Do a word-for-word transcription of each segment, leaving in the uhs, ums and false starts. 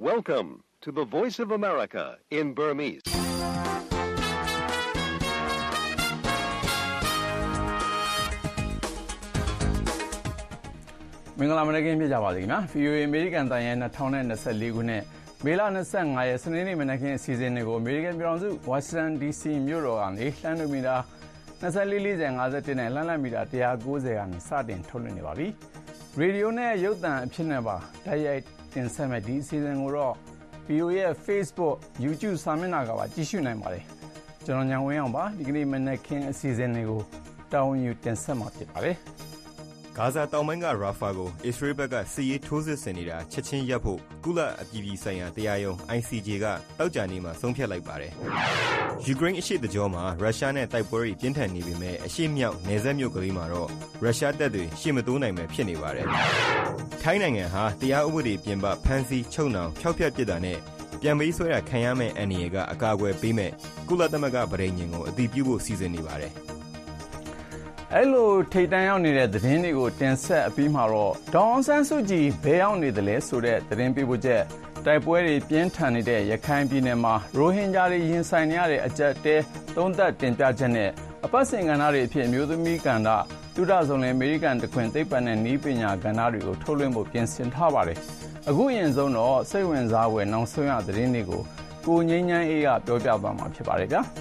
Welcome to the Voice of America in Burmese. ။မင်္ဂလာမနက်ခင်းဖြစ်ကြပါစေခင်ဗျာ။ဗီအိုအေ American တန်ရဲ့twenty twenty-fourခုနှစ်မေလtwenty-fiveရက်စနေနေ့မနက်ခင်းအစီအစဉ်တွေကို American ပြည်ထောင်စု Washington ဒီ စီ မြို့တော်ကနေလှမ်းမီတာtwenty-four forty fiftyနဲ့လှမ်းလည်မီတာone ninetyကနေစတင်ထုတ်လွှင့်နေပါပြီ။ရေဒီယိုနဲ့ရုပ်သံအဖြစ်နဲ့ပါတိုက်ရိုက်တင်ဆက်မဲ့ဒီအစီအစဉ်ကိုတော့ ဗီအိုအေ ရဲ့ Facebook, YouTube စာမျက်နှာကပါကြည့်ရှုနိုင်ပါတယ်။ကျွန်တော်ညံဝင်းအောင်ပါဒီကနေ့မနက်ခင်းအစီအစဉ်တွေကိုတာဝန်ယူတင်ဆက်မှာဖြစ်ပါတယ်။ဂါဇာတောင်ပိုင်းကရာဖာကိုအစ္စရေးဘက်ကစစ်ရေးထိုးစစ်ဆင်နေတာချက်ချင်းရပ်ဖို့ကုလအပြည်ပြည်ဆိုင်ရာတရားရုံး I C J ကတောက်ကြနေမှာဆုံးဖြတ်လိုက်ပါတယ်။ယူကရိန်းအရှေ့တကြောမှာရုရှားနဲ့တိုက်ပွဲတွေပြင်းထန်နေပေမဲ့အရှေ့မြောက်နယ်စပ်မြို့ကလေးမှာတော့ရုရှားတပ်တွေရှေ့မတိုးနိုင်ပဲဖြစ်နေပါတယ်။ထိုင်းနိုင်ငံဟာတရားဥပဒေပြင်ပဖမ်းဆီးချုပ်နှောင်ဖျောက်ဖျက်ပစ်တာနဲ့ပြန်ပေးဆွဲတာခံရမယ့်အန္တရာယ်ကအကာအကွယ်ပေးမဲ့ကုလသမဂ္ဂဗြိဉ္ဉ်ကိုအတည်ပြုဖို့စီစဉ်နေပါတယ်။အဲ့လိုထိတ်တန့်ရောက်နေတဲ့သတင်းတွေကိုတင်ဆက်အပြီးမှာတော့ဒေါ်အောင်ဆန်းစုကြည်ဘယ်ရောက်နေသလဲဆိုတဲ့သတင်းပေးပို့ချက်တိုက်ပွဲတွေပြင်းထန်နေတဲ့ရခိုင်ပြည်နယ်မှာရိုဟင်ဂျာတွေရင်ဆိုင်နေရတဲ့အကြက်တဲသုံးသက်တင်ပြချက်နဲ့အပတ်စဉ်ကဏ္ဍတွေအဖြစ်မျိုးသမီးကဏ္ဍသုဒ္ဓဆောင်လင်အမေရိကန်တခွင်သိပ္ပံနဲ့နည်းပညာကဏ္ဍတွေကိုထုတ်လွှင့်ဖို့ပြင်ဆင်ထားပါတယ်။အခုအရင်ဆုံးတော့စိတ်ဝင်စားဖွယ်နောက်ဆုံးရသတင်းတွေကိုကိုငိမ့်ငန်းအေးကပြောပြသွားမှာဖြစ်ပါတယ်ဗျာ။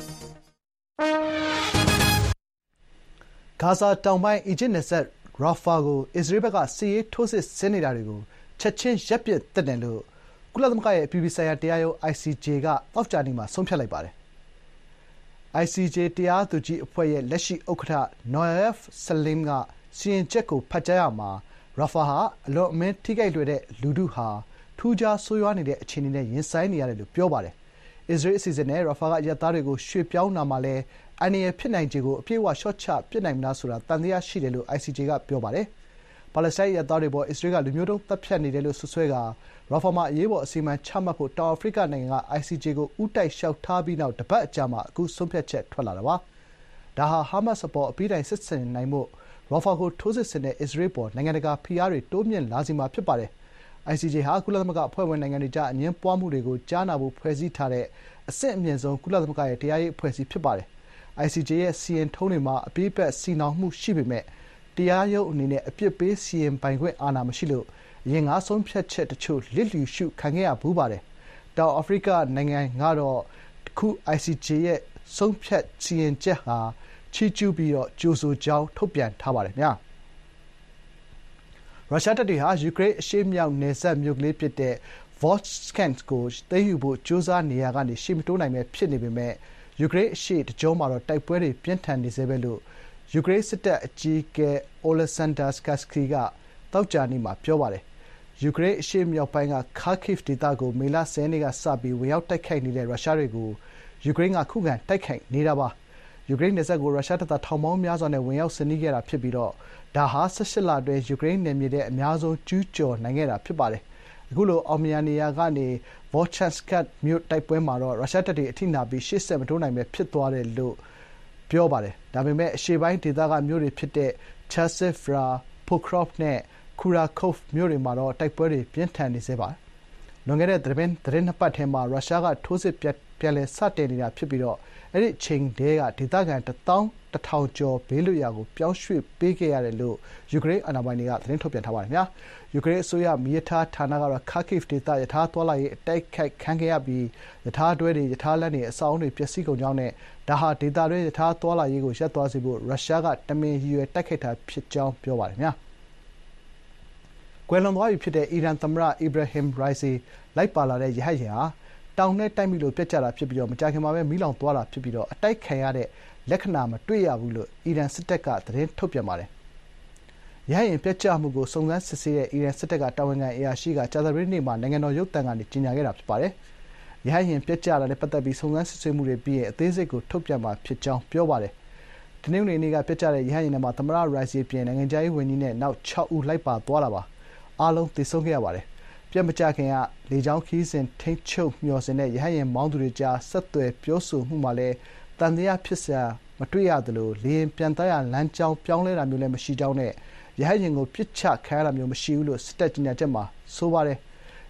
ဂါဇာတောင်ပိုင်းအီဂျစ်နယ်စပ်ရာဖာကိုအစ္စရေးဘက်ကစစ်ရေးထိုးစစ်ဆင်နေတာတွေကိုချက်ချင်းရပ်ပစ်သင့်တယ်လို့ကုလသမဂ္ဂရဲ့အပြည်ပြည်ဆိုင်ရာတရားရုံး I C J ကသောကြာနေ့မှာဆုံးဖြတ်လိုက်ပါတယ်။ I C J တရားသူကြီးအဖွဲ့ရဲ့လက်ရှိဥက္ကဋ္ဌ Noaif Salim ကစီရင်ချက်ကိုဖတ်ကြားရာမှာရာဖာဟာအလွန်အမင်းထိခိုက်လွယ်တဲ့လူထုဟာထူးခြားဆိုးရွားနေတဲ့အခြေအနေနဲ့ရင်ဆိုင်နေရတယ်လို့ပြောပါတယ်။အစ္စရေးအစီအစဉ်နဲ့ရာဖာကအရပ်သားတွေကိုရွှေ့ပြောင်းတာမှာလည်းအန္တရာယ်ဖြစ်နိုင်ခြေကိုအပြည့်အဝလျှော့ချပစ်နိုင်မလားဆိုတာသံသယရှိတယ်လို့ I C J ကပြောပါတယ်။ပါလက်စတိုင်းအရပ်သားတွေပေါ်အစ္စရေးကလူမျိုးတုံးသတ်ဖြတ်နေတယ်လို့စွပ်စွဲကာရာဖာမှာအရေးပေါ်အစီအမံချမှတ်ဖို့တောင်အာဖရိကနိုင်ငံက I C J ကိုဦးတိုက်လျှောက်ထားပြီးနောက်တပတ်အကြာမှာအခုဆုံးဖြတ်ချက်ထွက်လာတာပါ။ဒါဟာဟာမတ်စ်အပေါ်အပြီးတိုင်စစ်ဆင်နိုင်ဖို့ရာဖာကိုထိုးစစ်ဆင်တဲ့အစ္စရေးပေါ်နိုင်ငံတကာဖိအားတွေတိုးမြင့်လာစေမှာဖြစ်ပါတယ်။ I C J ဟာကုလသမဂ္ဂအဖွဲ့ဝင်နိုင်ငံတွေကြားအငြင်းပွားမှုတွေကိုကြားနာဖို့ဖွဲ့စည်းထားတဲ့အဆင့်အမြင့်ဆုံးကုလသမဂ္ဂရဲ့တရားရေးအဖွဲ့အစည်းဖြစ်ပါတယ်။ I C J ရဲ့စီရင်ထုံးတွေမှာအပြီးပတ်စီနောင်မှုရှိပေမဲ့တရားရုံးအနေနဲ့အပြစ်ပေးစီရင်ပိုင်ခွင့်အာဏာမရှိလို့အရင်ကဆုံးဖြတ်ချက်တချို့လစ်လျူရှုခံခဲ့ရဘူးပါတယ်။တောင်အာဖရိကနိုင်ငံကတော့အခု I C J ရဲ့ဆုံးဖြတ်စီရင်ချက်ဟာချီးကျူးပြီးတော့ကြိုဆိုကြောင်းထုတ်ပြန်ထားပါတယ်ဗျာ။ရုရှားတပ်တွေဟာယူကရိန်းအရှေ့မြောက်နယ်စပ်မြို့ကလေးဖြစ်တဲ့ Volchansk ကိုသိမ်းယူဖို့ကြိုးစားနေရာကနေရှေ့မတိုးနိုင်ပဲဖြစ်နေပေမဲ့ယူကရိန်းအရှေ့တကြောမှာတော့တိုက်ပွဲတွေပြင်းထန်နေဆဲပဲလို့ယူကရိန်းစစ်တပ်အကြီးအကဲ Oleksandr Syrskyi ကသောကြာနေ့မှာပြောပါတယ်။ယူကရိန်းအရှေ့မြောက်ပိုင်းက Kharkiv ဒေသကိုမေလtenရက်နေ့ကစပြီးဝင်ရောက်တိုက်ခိုက်နေတဲ့ရုရှားတွေကိုယူကရိန်းကခုခံတိုက်ခိုက်နေတာပါ။ယူကရိန်းနယ်စပ်ကိုရုရှားတပ်သားထောင်ပေါင်းများစွာနဲ့ဝင်ရောက်ဆင်နွှဲခဲ့တာဖြစ်ပြီးတော့ဒါဟာeighteenလအတွင်းယူကရိန်းနယ်မြေထဲအများဆုံးကျူးကျော်နိုင်ခဲ့တာဖြစ်ပါတယ်။အခုလိုအောင်မြင်နေရာကနေ Volchansk မြို့တိုက်ပွဲမှာတော့ရုရှားတပ်တွေအထိနာပြီးရှေ့ဆက်မတိုးနိုင်ပဲဖြစ်သွားတယ်လို့ပြောပါတယ်။ဒါပေမဲ့အရှေ့ပိုင်းဒေသကမြို့တွေဖြစ်တဲ့ Chasiv, Pokrov နဲ့ Kurakhov မြို့တွေမှာတော့တိုက်ပွဲတွေပြင်းထန်နေဆဲပါ။လွန်ခဲ့တဲ့သတင်းသတင်းနှစ်ပတ်ထဲမှာရုရှားကထိုးစစ်ပြန်လည်စတင်နေတာဖြစ်ပြီးတော့အဲ့ဒီအချိန်တည်းကဒေသခံone thousand one hundredကျော်ဘေးလွတ်ရာကိုပြောင်းရွှေ့ပေးခဲ့ရတယ်လို့ယူကရိန်းအာဏာပိုင်တွေကသတင်းထုတ်ပြန်ထားပါတယ်ခင်ဗျာ။ယူကရိန်းအစိုးရမီးရထားဌာနကတော့ Kharkiv ဒေသရထားသွားလာရေးအတိုက်ခိုက်ခံခဲ့ရပြီးရထားတွဲတွေရထားလမ်းတွေအဆောက်အအုံတွေပျက်စီးကုန်ကြောင်းနဲ့ဒါဟာဒေသတွင်းရထားသွားလာရေးကိုရပ်သွားစေဖို့ရုရှားကတမင်ရည်ရွယ်တိုက်ခိုက်တာဖြစ်ကြောင်းပြောပါတယ်ခင်ဗျာ။ကွယ်လွန်သွားပြီဖြစ်တဲ့အီရန်သမ္မတ Ebrahim Raisi လိုက်ပါလာတဲ့ရဟတ်ယာဉ်ဟာတောင်နဲ့တိုက်မိလို့ပြတ်ကျတာဖြစ်ပြီးတော့မကြာခင်မှာပဲမီးလောင်သွားတာဖြစ်ပြီးတော့အတိုက်ခံရတဲ့လက္ခဏာမတွေ့ရဘူးလို့အီရန်စစ်တပ်ကသတင်းထုတ်ပြန်ပါတယ်။ရဟတ်ယာဉ်ပြတ်ကျမှုကိုစုံစမ်းစစ်ဆေးတဲ့အီရန်စစ်တပ်ကတာဝန်ခံအရာရှိကကြာသပတေးနေ့မှာနိုင်ငံတော်ရုပ်သံကနေကြေညာခဲ့တာဖြစ်ပါတယ်။ရဟတ်ယာဉ်ပြတ်ကျတာနဲ့ပတ်သက်ပြီးစုံစမ်းစစ်ဆေးမှုတွေပြီးရင်အသေးစိတ်ကိုထုတ်ပြန်မှာဖြစ်ကြောင်းပြောပါတယ်။တနင်္ဂနွေနေ့ကပြတ်ကျတဲ့ရဟတ်ယာဉ်ထဲမှာသမ္မတရိုက်စီပြင်နိုင်ငံခြားရေးဝန်ကြီးနဲ့နောက်sixဦးလိုက်ပါသွားတာပါ။အားလုံးသေဆုံးခဲ့ရပါတယ်။ပြတ်မကျခင်ကလေကြောင်းခီးစဉ်ထိန်းချုပ်မျှော်စင်တဲ့ရဟတ်ယာဉ်မောင်းသူတွေကြားဆက်သွယ်ပြောဆိုမှုမှာလည်းတန်တရားဖြစ်စရာမတွေ့ရသလိုလေယာဉ်ပြန်သားရလမ်းကြောင်းပြောင်းလဲတာမျိုးလည်းမရှိကြောင်းနဲ့ရဟတ်ယာဉ်ကိုပစ်ချခံရတာမျိုးမရှိဘူးလို့စစ်တပ်ကြေညာချက်မှာဆိုပါတယ်။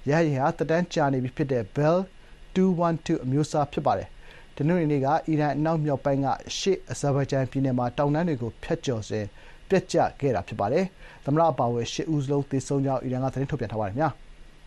ရဟတ်ယာဉ်ဟာတက်တန်းကြာနေပြီဖြစ်တဲ့ Bell two twelve အမျိုးအစားဖြစ်ပါတယ်။တနင်္ဂနွေနေ့ကအီရန်အနောက်မြောက်ပိုင်းကရှေ့အဇာဘိုင်ဂျန်ပြည်နယ်မှာတောင်တန်းတွေကိုဖျက်ကျော်စဉ်ပျက်ကျခဲ့တာဖြစ်ပါတယ်။သမ္မတအပါအဝင်ရှစ်ဦးစလုံးသေဆုံးကြောင်းအီရန်ကသတင်းထုတ်ပြန်ထားပါတယ်ခင်ဗျာ။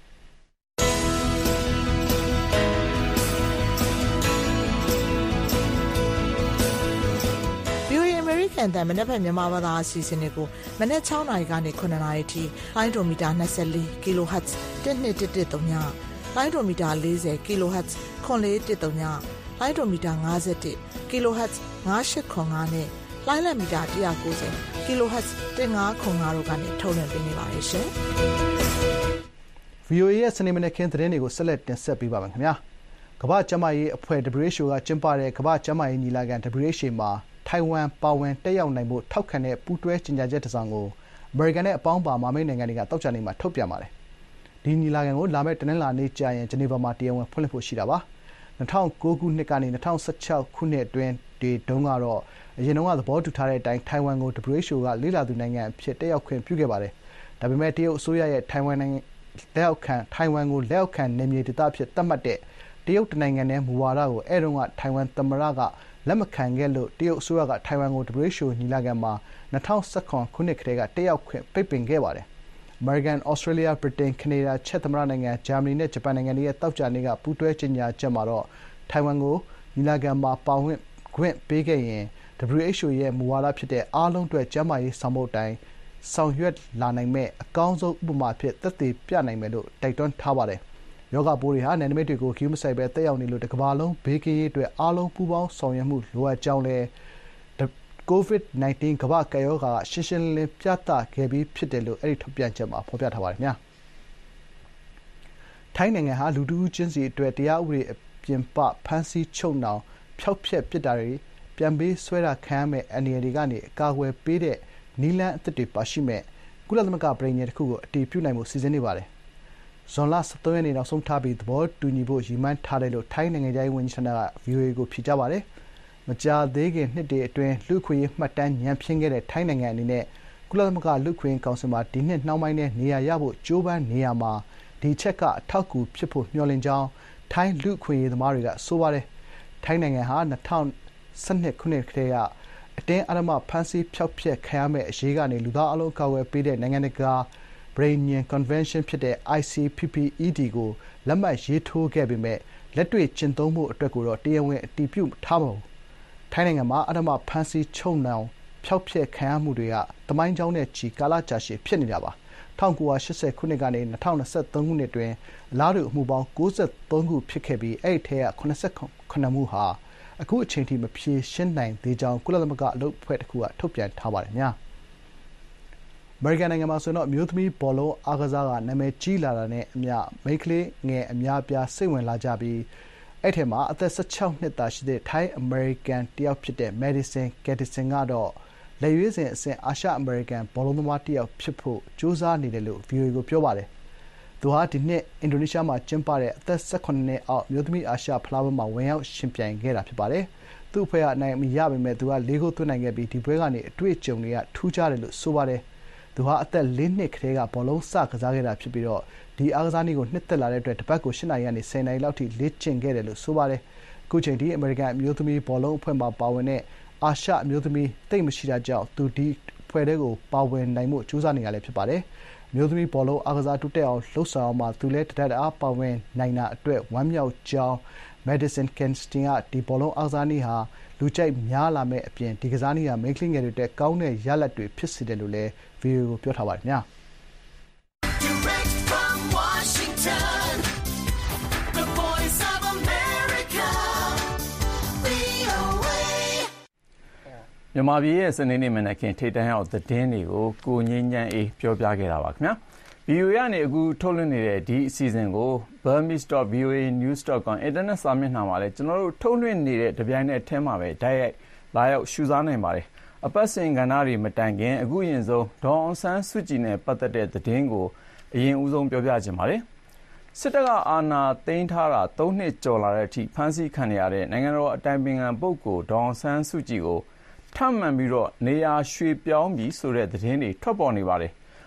And then မနေ့ကမြန်မာဘာသာအစီအစဉ်တွေကိုမနေ့sixနာရီကနေnineနာရီထိလိုင်းဒိုမီတာtwenty-four ကီလိုဟတ်ဇ်twelve one one threeလိုင်းဒိုမီတာfortyကီလိုဟတ်ဇ်four four one threeလိုင်းဒိုမီတာfifty-oneကီလိုဟတ်ဇ်five eight zero fiveနဲ့လိုင်းလက်မီတာone ninetyကီလိုဟတ်ဇ်fifteen oh fiveတို့ကနေထုတ်လွှင့်ပေးနေပါတယ်ရှင်။ဗွီအိုအေ ရဲ့စနေမနက်ခင်းသတင်းတွေကိုဆက်လက်တင်ဆက်ပေးပါမယ်ခင်ဗျာ။ကမ္ဘာ့ကျန်းမာရေးအဖွဲ့ W H O ကကျင်းပတဲ့ကမ္ဘာ့ကျန်းမာရေးညီလာခံ W H O မှာထိုင်ဝမ်ပါဝင်တက်ရောက်နိုင်ဖို့ထောက်ခံတဲ့ပူးတွဲကြေညာချက်တစ်စောင်ကိုအမေရိကန်နဲ့အပေါင်းပါမဟာမိတ်နိုင်ငံတွေကသောကြာနေ့မှာထုတ်ပြန်ပါတယ်။ဒီညီလာခံကိုလာမယ့်တနင်္လာနေ့ကျရင်ဂျနီဗာမှာတရားဝင်ဖွင့်လှစ်ဖို့ရှိတာပါ။two thousand nineခုနှစ်ကနေtwo thousand sixteenခုနှစ်အတွင်းတွေတုန်းကတော့အရင်တုန်းကသဘောတူထားတဲ့အတိုင်းထိုင်ဝမ်ကို W H O ကလေ့လာသူနိုင်ငံအဖြစ်တက်ရောက်ခွင့်ပြုခဲ့ပါတယ်။ဒါပေမဲ့တရုတ်အစိုးရရဲ့ထိုင်ဝမ်နိုင်ငံလက်အောက်ခံထိုင်ဝမ်ကိုလက်အောက်ခံနယ်မြေဒေသအဖြစ်သတ်မှတ်တဲ့တရုတ်နိုင်ငံရဲ့မူဝါဒကိုအဲတုန်းကထိုင်ဝမ်သမ္မတကလက်မခံခဲ့လို့တရုတ်အစိုးရကထိုင်ဝမ်ကို W H O ညီလာခံမှာtwo thousand elevenခုနှစ်ကတည်းကတက်ရောက်ခွင့်ပိတ်ပင်ခဲ့ပါတယ်။ အမေရိကန်၊ဩစတြေးလျ၊ဗြိတိန်၊ကနေဒါ၊ချက်သမ္မတနိုင်ငံ၊ဂျာမနီနဲ့ဂျပန်နိုင်ငံတွေရဲ့သောကြာနေ့ကပူးတွဲကြေညာချက်မှာတော့ထိုင်ဝမ်ကိုညီလာခံမှာပါဝင်ခွင့်ပေးခဲ့ရင် W H O ရဲ့မူဝါဒဖြစ်တဲ့အားလုံးအတွက်ကျန်းမာရေးဆောင်ပုဒ်အတိုင်းဆောင်ရွက်လာနိုင်မယ့်အကောင်းဆုံးဥပမာအဖြစ်သက်သေပြနိုင်မယ်လို့တိုက်တွန်းထားပါတယ်။ရောဂါပိုးတွေဟာနယ်နိမိတ်တွေကိုဂရုမစိုက်ဘဲသက်ရောက်နေလို့တကမ္ဘာလုံးဘေးကင်းရေးအတွက်အားလုံးပူးပေါင်းဆောင်ရွက်မှုလိုအပ်ကြောင်းလည်း ကိုဗစ်nineteen ကမ္ဘာ့ကပ်ရောဂါကရှင်းရှင်းလင်းလင်းပြသခဲ့ပြီးဖြစ်တယ်လို့အဲဒီထုတ်ပြန်ချက်မှာဖော်ပြထားပါတယ်ခင်ဗျာ။ထိုင်းနိုင်ငံဟာလူတဦးချင်းစီအတွက်တရားဥပဒေအပြင်ပဖမ်းဆီးချုပ်နှောင်ဖျောက်ဖျက်ပစ်တာတွေပြန်ပေးဆွဲတာခံရမယ့်အန္တရာယ်တွေကနေအကာအကွယ်ပေးတဲ့နည်းလမ်းအသစ်တွေပါရှိမဲ့ကုလသမဂ္ဂပဋိညာဉ်တစ်ခုကိုအတည်ပြုနိုင်ဖို့စီစဉ်နေပါတယ်။ဇွန်လone threeရက်နေ့နောက်ဆုံးထားပြီးသဘောတူညီဖို့ရည်မှန်းထားတယ်လို့ထိုင်းနိုင်ငံခြားရေးဝန်ကြီးဌာနက ဗွီအိုအေကိုဖြေကြားပါတယ်။မကြာသေးခင်နှစ်တွေအတွင်းလူ့အခွင့်အရေးမှတ်တမ်းညံ့ဖျင်းခဲ့တဲ့ထိုင်းနိုင်ငံအနေနဲ့ကုလသမဂ္ဂလူ့အခွင့်အရေးကောင်စီမှာဒီနှစ်နှောင်းပိုင်းထဲနေရာရဖို့ကြိုးပမ်းနေရာမှာဒီအချက်ကအထောက်အကူဖြစ်ဖို့မျှော်လင့်ကြောင်းထိုင်းလူ့အခွင့်အရေးသမားတွေကဆိုပါတယ်။ထိုင်းနိုင်ငံဟာtwo thousand twelveခုနှစ်ကတည်းကအတင်းအဓမ္မဖမ်းဆီးဖျောက်ဖျက်ခံရမယ့်အရေးကနေလူသားအလုံးအကာအကွယ်ပေးတဲ့နိုင်ငံတကာပဋိညာဉ် Convention ဖြစ်တဲ့ I C P P E D ကိုလက်မှတ်ရေးထိုးခဲ့ပေမဲ့လက်တွေ့ကျင့်သုံးမှုအတွက်ကိုတော့တရားဝင်အတည်ပြုထားမလို့ထိုင်းနိုင်ငံမှာအဓမ္မဖမ်းဆီးချုပ်နှောင်ဖျောက်ဖျက်ခံရမှုတွေကသမိုင်းကြောင်းနဲ့ချီကာလကြာရှည်ဖြစ်နေတာပါ။nineteen eightyခုနှစ်ကနေtwenty twenty-threeခုနှစ်အတွင်းအလားတူအမှုပေါင်းninety-threeခုဖြစ်ခဲ့ပြီးအဲ့ဒီထဲကseventy-sevenမှုဟာအခုအချိန်ထိမဖြေရှင်းနိုင်သေးကြောင်းကုလသမဂ္ဂအလုပ်အဖွဲ့တစ်ခုကထုတ်ပြန်ထားပါတယ်ခင်ဗျာ။အမေရိကန်နိုင်ငံမှာဆိုတော့အမျိုးသမီးဘောလုံးအားကစားကနာမည်ကြီးလာတာနဲ့အမျှမိန်းကလေးငယ်အများအပြားစိတ်ဝင်လာကြပြီးအဲ့ထဲမှာအသက်sixteenနှစ်သာရှိတဲ့ထိုင်းအမေရိကန်တယောက်ဖြစ်တဲ့ Madison Gaddison ကတော့လက်ရွေးစင်အဆင့်အာရှအမေရိကန်ဘောလုံးသမားတယောက်ဖြစ်ဖို့ကြိုးစားနေတယ်လို့ ဗွီအိုအေကိုပြောပါတယ်။သူဟာဒီနှစ်အင်ဒိုနီးရှားမှာကျင်းပတဲ့အသက်eighteenနှစ်အောက်အမျိုးသမီးအာရှဖလားပွဲမှာဝင်ရောက်ယှဉ်ပြိုင်ခဲ့တာဖြစ်ပါတယ်။သူ့အဖွဲ့ကအနိုင်မရပေမဲ့သူကလေးဂိုးသွင်းနိုင်ခဲ့ပြီးဒီပွဲကနေအတွေ့အကြုံတွေကထူးခြားတယ်လို့ဆိုပါတယ်။သူဟာအသက်fourနှစ်ကတည်းကဘောလုံးစကစားခဲ့တာဖြစ်ပြီးတော့ဒီအားကစားနည်းကိုနှစ်သက်လာတဲ့အတွက်တစ်ပတ်ကိုeightနာရီကနေtenနာရီလောက်ထိလေ့ကျင့်ခဲ့တယ်လို့ဆိုပါတယ်။အခုချိန်ထိအမေရိကန်အမျိုးသမီးဘောလုံးအဖွဲ့မှာပါဝင်တဲ့အာရှအမျိုးသမီးတိတ်မရှိတာကြောင့်သူဒီဖွဲ့တဲ့ကိုပါဝင်နိုင်မှုကြိုးစားနေရလဲဖြစ်ပါတယ်။အမျိုးသမီးဘောလုံးအားကစားတိုးတက်အောင်လှုပ်ဆောင်အောင်မှာသူလဲတဒတ်အားပါဝင်နိုင်တာအတွက်ဝမ်းမြောက်ကြောင်း Madison Gaddison ကဒီဘောလုံးအားကစားနည်းဟာလူကြိုက်များလာမဲ့အပြင်ဒီကစားနည်းဟာမိန်းကလေးငယ်တွေအတွက်ကောင်းတဲ့ရလဒ်တွေဖြစ်စေတယ်လို့လည်း ဗွီအိုအေကိုပြောထားပါတယ်ခင်ဗျာ။ Direct from Washington, the voice of America, V O A မြန်မာပြည်ရဲ့စနေနေ့မနက်ခင်းထိပ်တန်းရောက်သတင်းတွေကိုကိုငင်းညမ်းအေးပြောပြခဲ့တာပါခင်ဗျာ။ ဗွီအိုအေကနေအခုထုတ်လွှင့်နေတဲ့ဒီအစီအစဉ်ကို burmese dot v o a news dot com အင်တာနက်စာမျက်နှာမှာလည်းကျွန်တော်တို့ထုတ်လွှင့်နေတဲ့တပြိုင်နက်တည်းမှာပဲတိုက်ရိုက်လာရောက်ရှုစားနိုင်ပါတယ်။အပတ်စဉ်ကဏ္ဍတွေမတိုင်ခင်အခုရင်ဆုံးဒေါ်အောင်ဆန်းစုကြည်နဲ့ပတ်သက်တဲ့သတင်းကိုအရင်ဦးဆုံးပြောပြခြင်းပါတယ်။စစ်တပ်ကအာဏာသိမ်းထားတာthreeနှစ်ကျော်လာတဲ့အထိဖမ်းဆီးခံရတဲ့နိုင်ငံတော်အတိုင်ပင်ခံပုဂ္ဂိုလ်ဒေါ်အောင်ဆန်းစုကြည်ကိုထပ်မံပြီးတော့နေရာရွှေ့ပြောင်းပြီးဆိုတဲ့သတင်းတွေထွက်ပေါ်နေပါတယ်။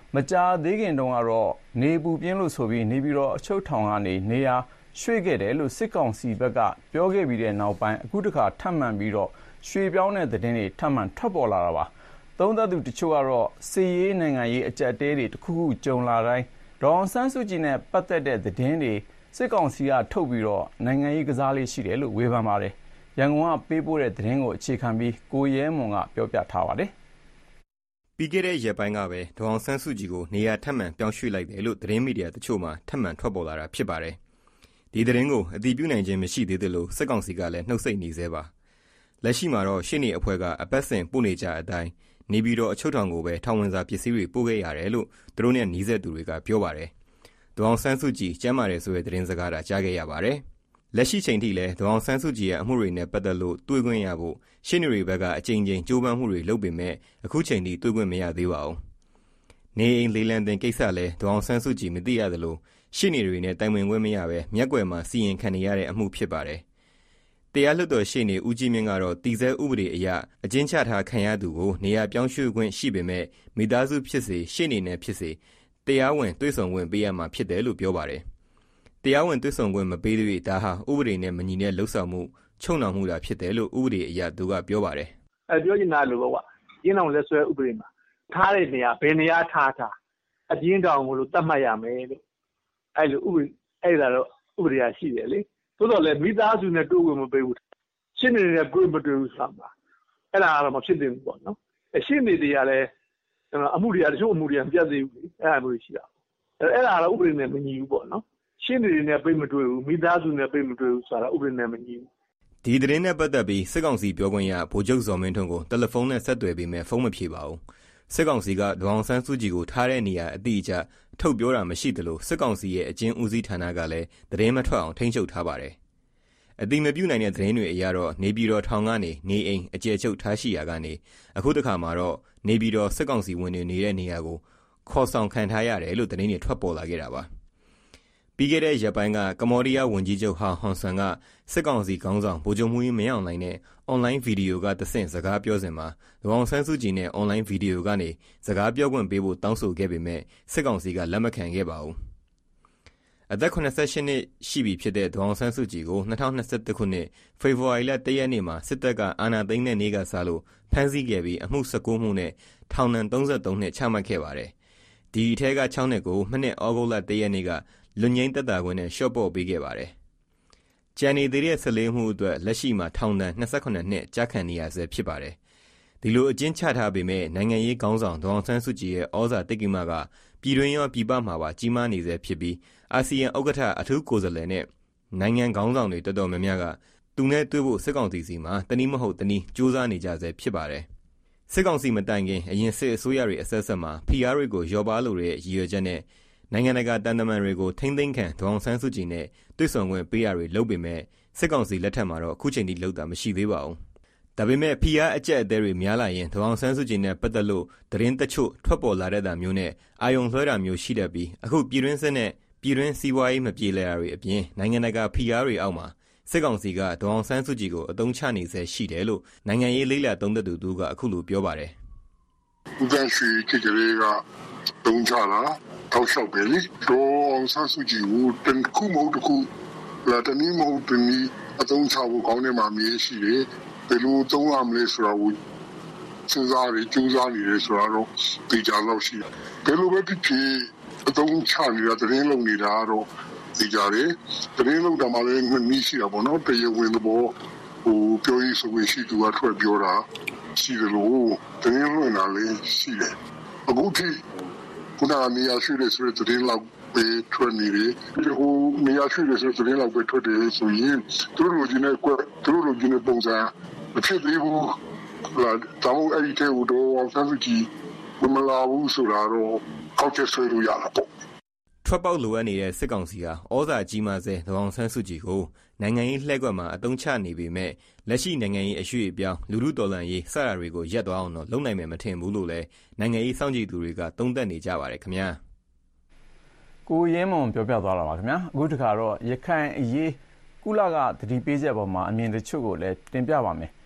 မကြာသေးခင်တုန်းကတော့နေပူပြင်းလို့ဆိုပြီးနေပြည်တော်အချုပ်ထောင်ကနေနေရာရွှေ့ခဲ့တယ်လို့စစ်ကောင်စီဘက်ကပြောခဲ့ပြီးတဲ့နောက်ပိုင်းအခုတစ်ခါထပ်မံပြီးတော့ရွှေ့ပြောင်းတဲ့သတင်းတွေထပ်မံထွက်ပေါ်လာတာပါသုံးသပ်သူတချို့ကတော့စီရေးနိုင်ငံရေးအကြက်တဲတွေတစ်ခုခုကြုံလာတိုင်းဒေါ်အောင်ဆန်းစုကြည်နဲ့ပတ်သက်တဲ့သတင်းတွေစစ်ကောင်စီကထုတ်ပြီးတော့နိုင်ငံရေးကစားလေးရှိတယ်လို့ဝေဖန်ပါတယ်ရန်ကုန်ကပေးပို့တဲ့သတင်းကိုအခြေခံပြီးကိုရဲမွန်ကပြောပြထားပါတယ်ပြီးခဲ့တဲ့ရက်ပိုင်းကပဲဒေါ်အောင်ဆန်းစုကြည်ကိုနေရာထပ်မံပြောင်းရွှေ့လိုက်တယ်လို့သတင်းမီဒီယာတချို့မှထပ်မံထွက်ပေါ်လာတာဖြစ်ပါတယ်ဒီသတင်းကိုအတည်ပြုနိုင်ခြင်းမရှိသေးသလိုစစ်ကောင်စီကလည်းနှုတ်ဆက်နေသေးပါလက်ရှိမှာတော့ရှင်းနေအဖွဲ့ကအပတ်စဉ်ပို့နေကြအတိုင်းနေပြည်တော်အချုပ်ထောင်ကိုပဲထောင်ဝင်စာပစ္စည်းတွေပို့ခဲ့ရတယ်လို့သူတို့နဲ့နှီးဆက်သူတွေကပြောပါတယ်ဒေါ်အောင်ဆန်းစုကြည်ကျမ်းမာတယ်ဆိုတဲ့သတင်းစကားတာကြားခဲ့ရပါတယ်လက်ရှိချိန်ထိလည်းဒေါ်အောင်ဆန်းစုကြည်ရဲ့အမှုတွေနဲ့ပတ်သက်လို့တွေ့ခွင့်ရဖို့ရှင်းနေတွေဘက်ကအကြိမ်ကြိမ်ကြိုးပမ်းမှုတွေလုပ်ပေမဲ့အခုချိန်ထိတွေ့ခွင့်မရသေးပါဘူးနေအိမ်လေးလံတင်ကိစ္စလည်းဒေါ်အောင်ဆန်းစုကြည်မသိရသလိုရှင်းနေတွေနဲ့တိုင်ပင်ခွင့်မရပဲမျက်ကွယ်မှာစီရင်ခံနေရတဲ့အမှုဖြစ်ပါတယ်တရားလွှတ်တော်ရှေ့နေဦးကြီးမြင့်ကတော့တည်ဆဲဥပဒေအရအကျဉ်းချထားခံရသူကိုနေရာပြောင်းရွှေ့ခွင့်ရှိပေမဲ့မိသားစုဖြစ်စေရှေ့နေနဲ့ဖြစ်စေတရားဝင်တွေ့ဆုံခွင့်ပေးရမှာဖြစ်တယ်လို့ပြောပါတယ်။တရားဝင်တွေ့ဆုံခွင့်မပေးသေးဒါဟာဥပဒေနဲ့မညီတဲ့လှုပ်ဆောင်မှုချုပ်နှောင်မှုတာဖြစ်တယ်လို့ဥပဒေအရသူကပြောပါတယ်။အဲပြောချင်တာလို့ပေါ့ကွာ။ကျင်းအောင်လက်ဆွဲဥပဒေမှာထားတဲ့နေရာဘယ်နေရာထားထားအကျဉ်းတောင်ကိုလို့သတ်မှတ်ရမယ်လို့အဲလိုဥပဒေအဲ့ဒါတော့ဥပဒေရရှိတယ်လေ။သို့တော်လည်းမိသားစုနဲ့တွေ့ခွင့်မပေးဘူးရှင်းနေတဲ့ကိုယ်မတွေ့ဘူးဆိုတာအဲ့ဒါကတော့မဖြစ်သင့်ဘူးပေါ့နော်အရှင်းနေတွေကလည်းအမှုတွေကတချို့အမှုတွေကမပြတ်သေးဘူးအဲ့ဒါမျိုးရှိတာအဲ့ဒါကတော့ဥပဒေနဲ့မညီဘူးပေါ့နော်ရှင်းနေတွေနဲ့ပြိမတွေ့ဘူးမိသားစုနဲ့ပြိမတွေ့ဘူးဆိုတာဥပဒေနဲ့မညီဘူးဒီသတင်းနဲ့ပတ်သက်ပြီးစစ်ကောင်စီပြောခွင့်ရဗိုလ်ချုပ်ဇော်မင်းထွန်းကိုတယ်လီဖုန်းနဲ့ဆက်သွယ်ပြီးမှဖုန်းမဖြေပါဘူးစစ်ကောင်စီကဒေါ်အောင်ဆန်းစုကြည်ကိုထားတဲ့နေရာအတိအကျထုတ်ပြောတာမရှိသလိုစစ်ကောင်စီရဲ့အကျဉ်းဦးစီးဌာနကလည်းသတင်းမထွက်အောင်ထိန်းချုပ်ထားပါတယ်အတိမပြုတ်နိုင်တဲ့သတင်းတွေအရတော့နေပြည်တော်ထောင်ကနေနေအိမ်အကျယ်ချုပ်ထားရှိရာကနေအခုတခါမှာတော့နေပြည်တော်စစ်ကောင်စီဝင်တွေနေတဲ့နေရာကိုခေါ်ဆောင်ခံထားရတယ်လို့သတင်းတွေထွက်ပေါ်လာခဲ့တာပါပြီးခဲ့တဲ့ရက်ပိုင်းကကမ္ဘောဒီးယားဝန်ကြီးချုပ်ဟာဟွန်ဆန်ကစစ်ကောင်စီခေါင်းဆောင်ဗိုလ်ချုပ်မှူးကြီးမင်းအောင်လှိုင်နဲ့အွန်လိုင်းဗီဒီယိုကတဆင့်စကားပြောစင်မှာဒေါ်အောင်ဆန်းစုကြည်နဲ့အွန်လိုင်းဗီဒီယိုကနေစကားပြောခွင့်ပေးဖို့တောင်းဆိုခဲ့ပေမဲ့စစ်ကောင်စီကလက်မခံခဲ့ပါဘူးအသက်၇၈နှစ်ရှိပြီဖြစ်တဲ့ဒေါ်အောင်ဆန်းစုကြည်ကို၂၀၂၁ခုနှစ်ဖေဖော်ဝါရီလ၁ရက်နေ့မှာစစ်တပ်ကအာဏာသိမ်းတဲ့နေ့ကစလို့ဖမ်းဆီးခဲ့ပြီးအမှု၁၉မှုနဲ့ထောင်ဒဏ်၃၃နှစ်ချမှတ်ခဲ့ပါတယ်။ဒီအထက်က၆နှစ်ကိုမနှစ်ဩဂုတ်လ၁ရက်နေ့ကလွတ်ငြိမ်းသက်သာခွင့်နဲ့လျှော့ပေါ့ပေးခဲ့ပါတယ်။ကျန်နေသေးတဲ့၁၄မှုအတွက်လက်ရှိမှာထောင်ဒဏ်၂၇နှစ်ကြာခံနေရဆဲဖြစ်ပါတယ်။ဒီလိုအကျဉ်းချထားပေမဲ့နိုင်ငံရေးခေါင်းဆောင်ဒေါ်အောင်ဆန်းစုကြည်ရဲ့ဩဇာတိက္ကိမကပြည်တွင်းရောပြည်ပမှာပါကြီးမားနေဆဲဖြစ်ပြီးအာဆီယံဥက္ကဋ္ဌအထူးကိုယ်စားလှယ်နဲ့နိုင်ငံခေါင်းဆောင်တွေတော်တော်များများကသူနဲ့တွေ့ဖို့စစ်ကောင်စီစီမှာတနည်းမဟုတ်တနည်းစူးစမ်းနေကြဆဲဖြစ်ပါတယ်။စစ်ကောင်စီမတိုင်ခင်အရင်စစ်အစိုးရတွေအဆက်ဆက်မှာဖီအာရီကိုရောပါလို့တဲ့ရည်ရွယ်ချက်နဲ့နိုင်ငံတကာတန်တမန်တွေကိုထိမ့်သိမ်းခံဒေါ်အောင်ဆန်းစုကြည်နဲ့တွေ့ဆုံခွင့်ပေးရတွေလုပ်ပေမဲ့စစ်ကောင်စီလက်ထက်မှာတော့အခုချိန်ထိလုပ်တာမရှိသေးပါဘူး။ဒါပေမဲ့ဖီအာအကျက်အသေးတွေများလာရင်ဒေါ်အောင်ဆန်းစုကြည်နဲ့ပတ်သက်လို့သတင်းတချို့ထွက်ပေါ်လာတဲ့တာမျိုးနဲ့အာယုံလွှဲတာမျိုးရှိတတ်ပြီးအခုပြည်တွင်းစစ်နဲ့ပြည်တွင်းစီးပွားရေးမပြေလည်တာတွေအပြင်နိုင်ငံတကာဖီအားတွေအောက်မှာစစ်ကောင်စီကဒေါ်အောင်ဆန်းစုကြည်ကိုအသုံးချနေဆဲရှိတယ်လို့နိုင်ငံရေးလေးလာသုံးသပ်သူသူကအခုလိုပြောပါတယ်။ဦးသန်းရွှေခေတ်ကလေးကတုံးချလာထောက်လျှောက်ပဲလေဒေါ်အောင်ဆန်းစုကြည်ကိုတခုမဟုတ်တခုလာတနည်းမဟုတ်တနည်းအသုံးချဖို့ကောင်းနေမှာမြင်ရှိတယ်ဘယ်လိုသုံးရမလဲဆိုတာကိုစဉ်းစားပြီးကြိုးစားနေတယ်ဆိုတာတော့သိကြတော့ရှိတယ်ဘယ်လိုပဲဖြစ်ဖြစ်အသုံးချနေတာသတင်းလုံနေတာတော့သိကြတယ်သတင်းလုံတာမှလည်းငွေရှိတာပေါ့နော်တရားဝင်သဘောဟိုပြောရေးဆိုခွင့်ရှိသူကထွက်ပြောတာရှိတယ်လို့သတင်းလုံနေတာလည်းရှိတယ်အခုထိခုနကနေရာရှိတဲ့ဆိုတဲ့သတင်းလောက်ပဲထွက်နေတယ်ဒီဟိုနေရာရှိတဲ့ဆိုတဲ့သတင်းလောက်ပဲထွက်တယ်ဆိုရင်သူတို့လိုချင်တဲ့ကွက်သူတို့လိုချင်တဲ့ပုံစံမဖြစ်သေးဘူးလာတော့အဲ့ဒီတဲ့ဟိုတော့ဆန်းစုကြည်မလာဘူးဆိုတာတော့ကောက်ချက်ဆွဲလို့ရတာပေါ့ထွက်ပေါက်လိုအပ်နေတဲ့စစ်ကောင်စီဟာဩဇာကြီးမားစေဒေါ်အောင်ဆန်းစုကြည်ကိုနိုင်ငံရေးလှည့်ကွက်မှာအသုံးချနေပေမဲ့လက်ရှိနိုင်ငံရေးအရွေ့အပြောင်းလူမှုတော်လှန်ရေးစတာတွေကိုရပ်သွားအောင်တော့လုပ်နိုင်မယ်မထင်ဘူးလို့လည်းနိုင်ငံရေးစောင့်ကြည့်သူတွေကသုံးသပ်နေကြပါတယ်ခင်ဗျာကိုရဲမွန်ပြောပြသွားတာပါခင်ဗျာအခုတခါတော့ရခိုင်အရေးကုလကတတိပေးချက်ပေါ်မှာအမြင်တချို့ကိုလည်းတင်ပြပါမယ်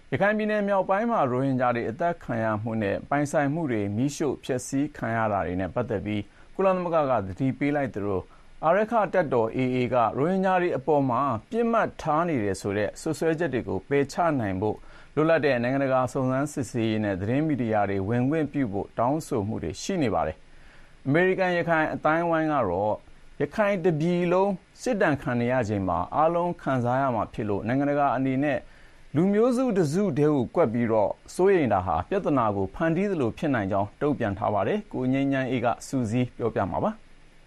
ရခိုင်ပြည်နယ်မြောက်ပိုင်းမှာရိုဟင်ဂျာတွေအသက်ခံရမှုနဲ့ပိုင်ဆိုင်မှုတွေမိရှုဖျက်ဆီးခံရတာတွေနဲ့ပတ်သက်ပြီးကုလသမဂ္ဂကသတိပေးလိုက်သလိုအာရခတပ်တော် အေအေ ကရိုဟင်ဂျာတွေအပေါ်မှာပြစ်မှတ်ထားနေတယ်ဆိုတဲ့ဆွဆွဲချက်တွေကိုပယ်ချနိုင်ဖို့လွတ်လပ်တဲ့နိုင်ငံတကာစုံစမ်းစစ်ဆေးရေးနဲ့သတင်းမီဒီယာတွေဝင်ခွင့်ပြုဖို့တောင်းဆိုမှုတွေရှိနေပါတယ်။အမေရိကန်ရခိုင်အတိုင်းဝိုင်းကတော့ရခိုင်တပြည်လုံးစစ်တမ်းခံနေရခြင်းမှာအားလုံးခံစားရမှာဖြစ်လို့နိုင်ငံတကာအနေနဲ့လူမျိုးစုတစုတည်းကိုကွက်ပြီးတော့စိုးရိမ်တာဟာပြဿနာကိုဖန်တီးသလိုဖြစ်နိုင်ကြောင်းတုံ့ပြန်ထားပါတယ်။ကိုငင်းညမ်းအေးကစူးစီးပြောပြမှာပါ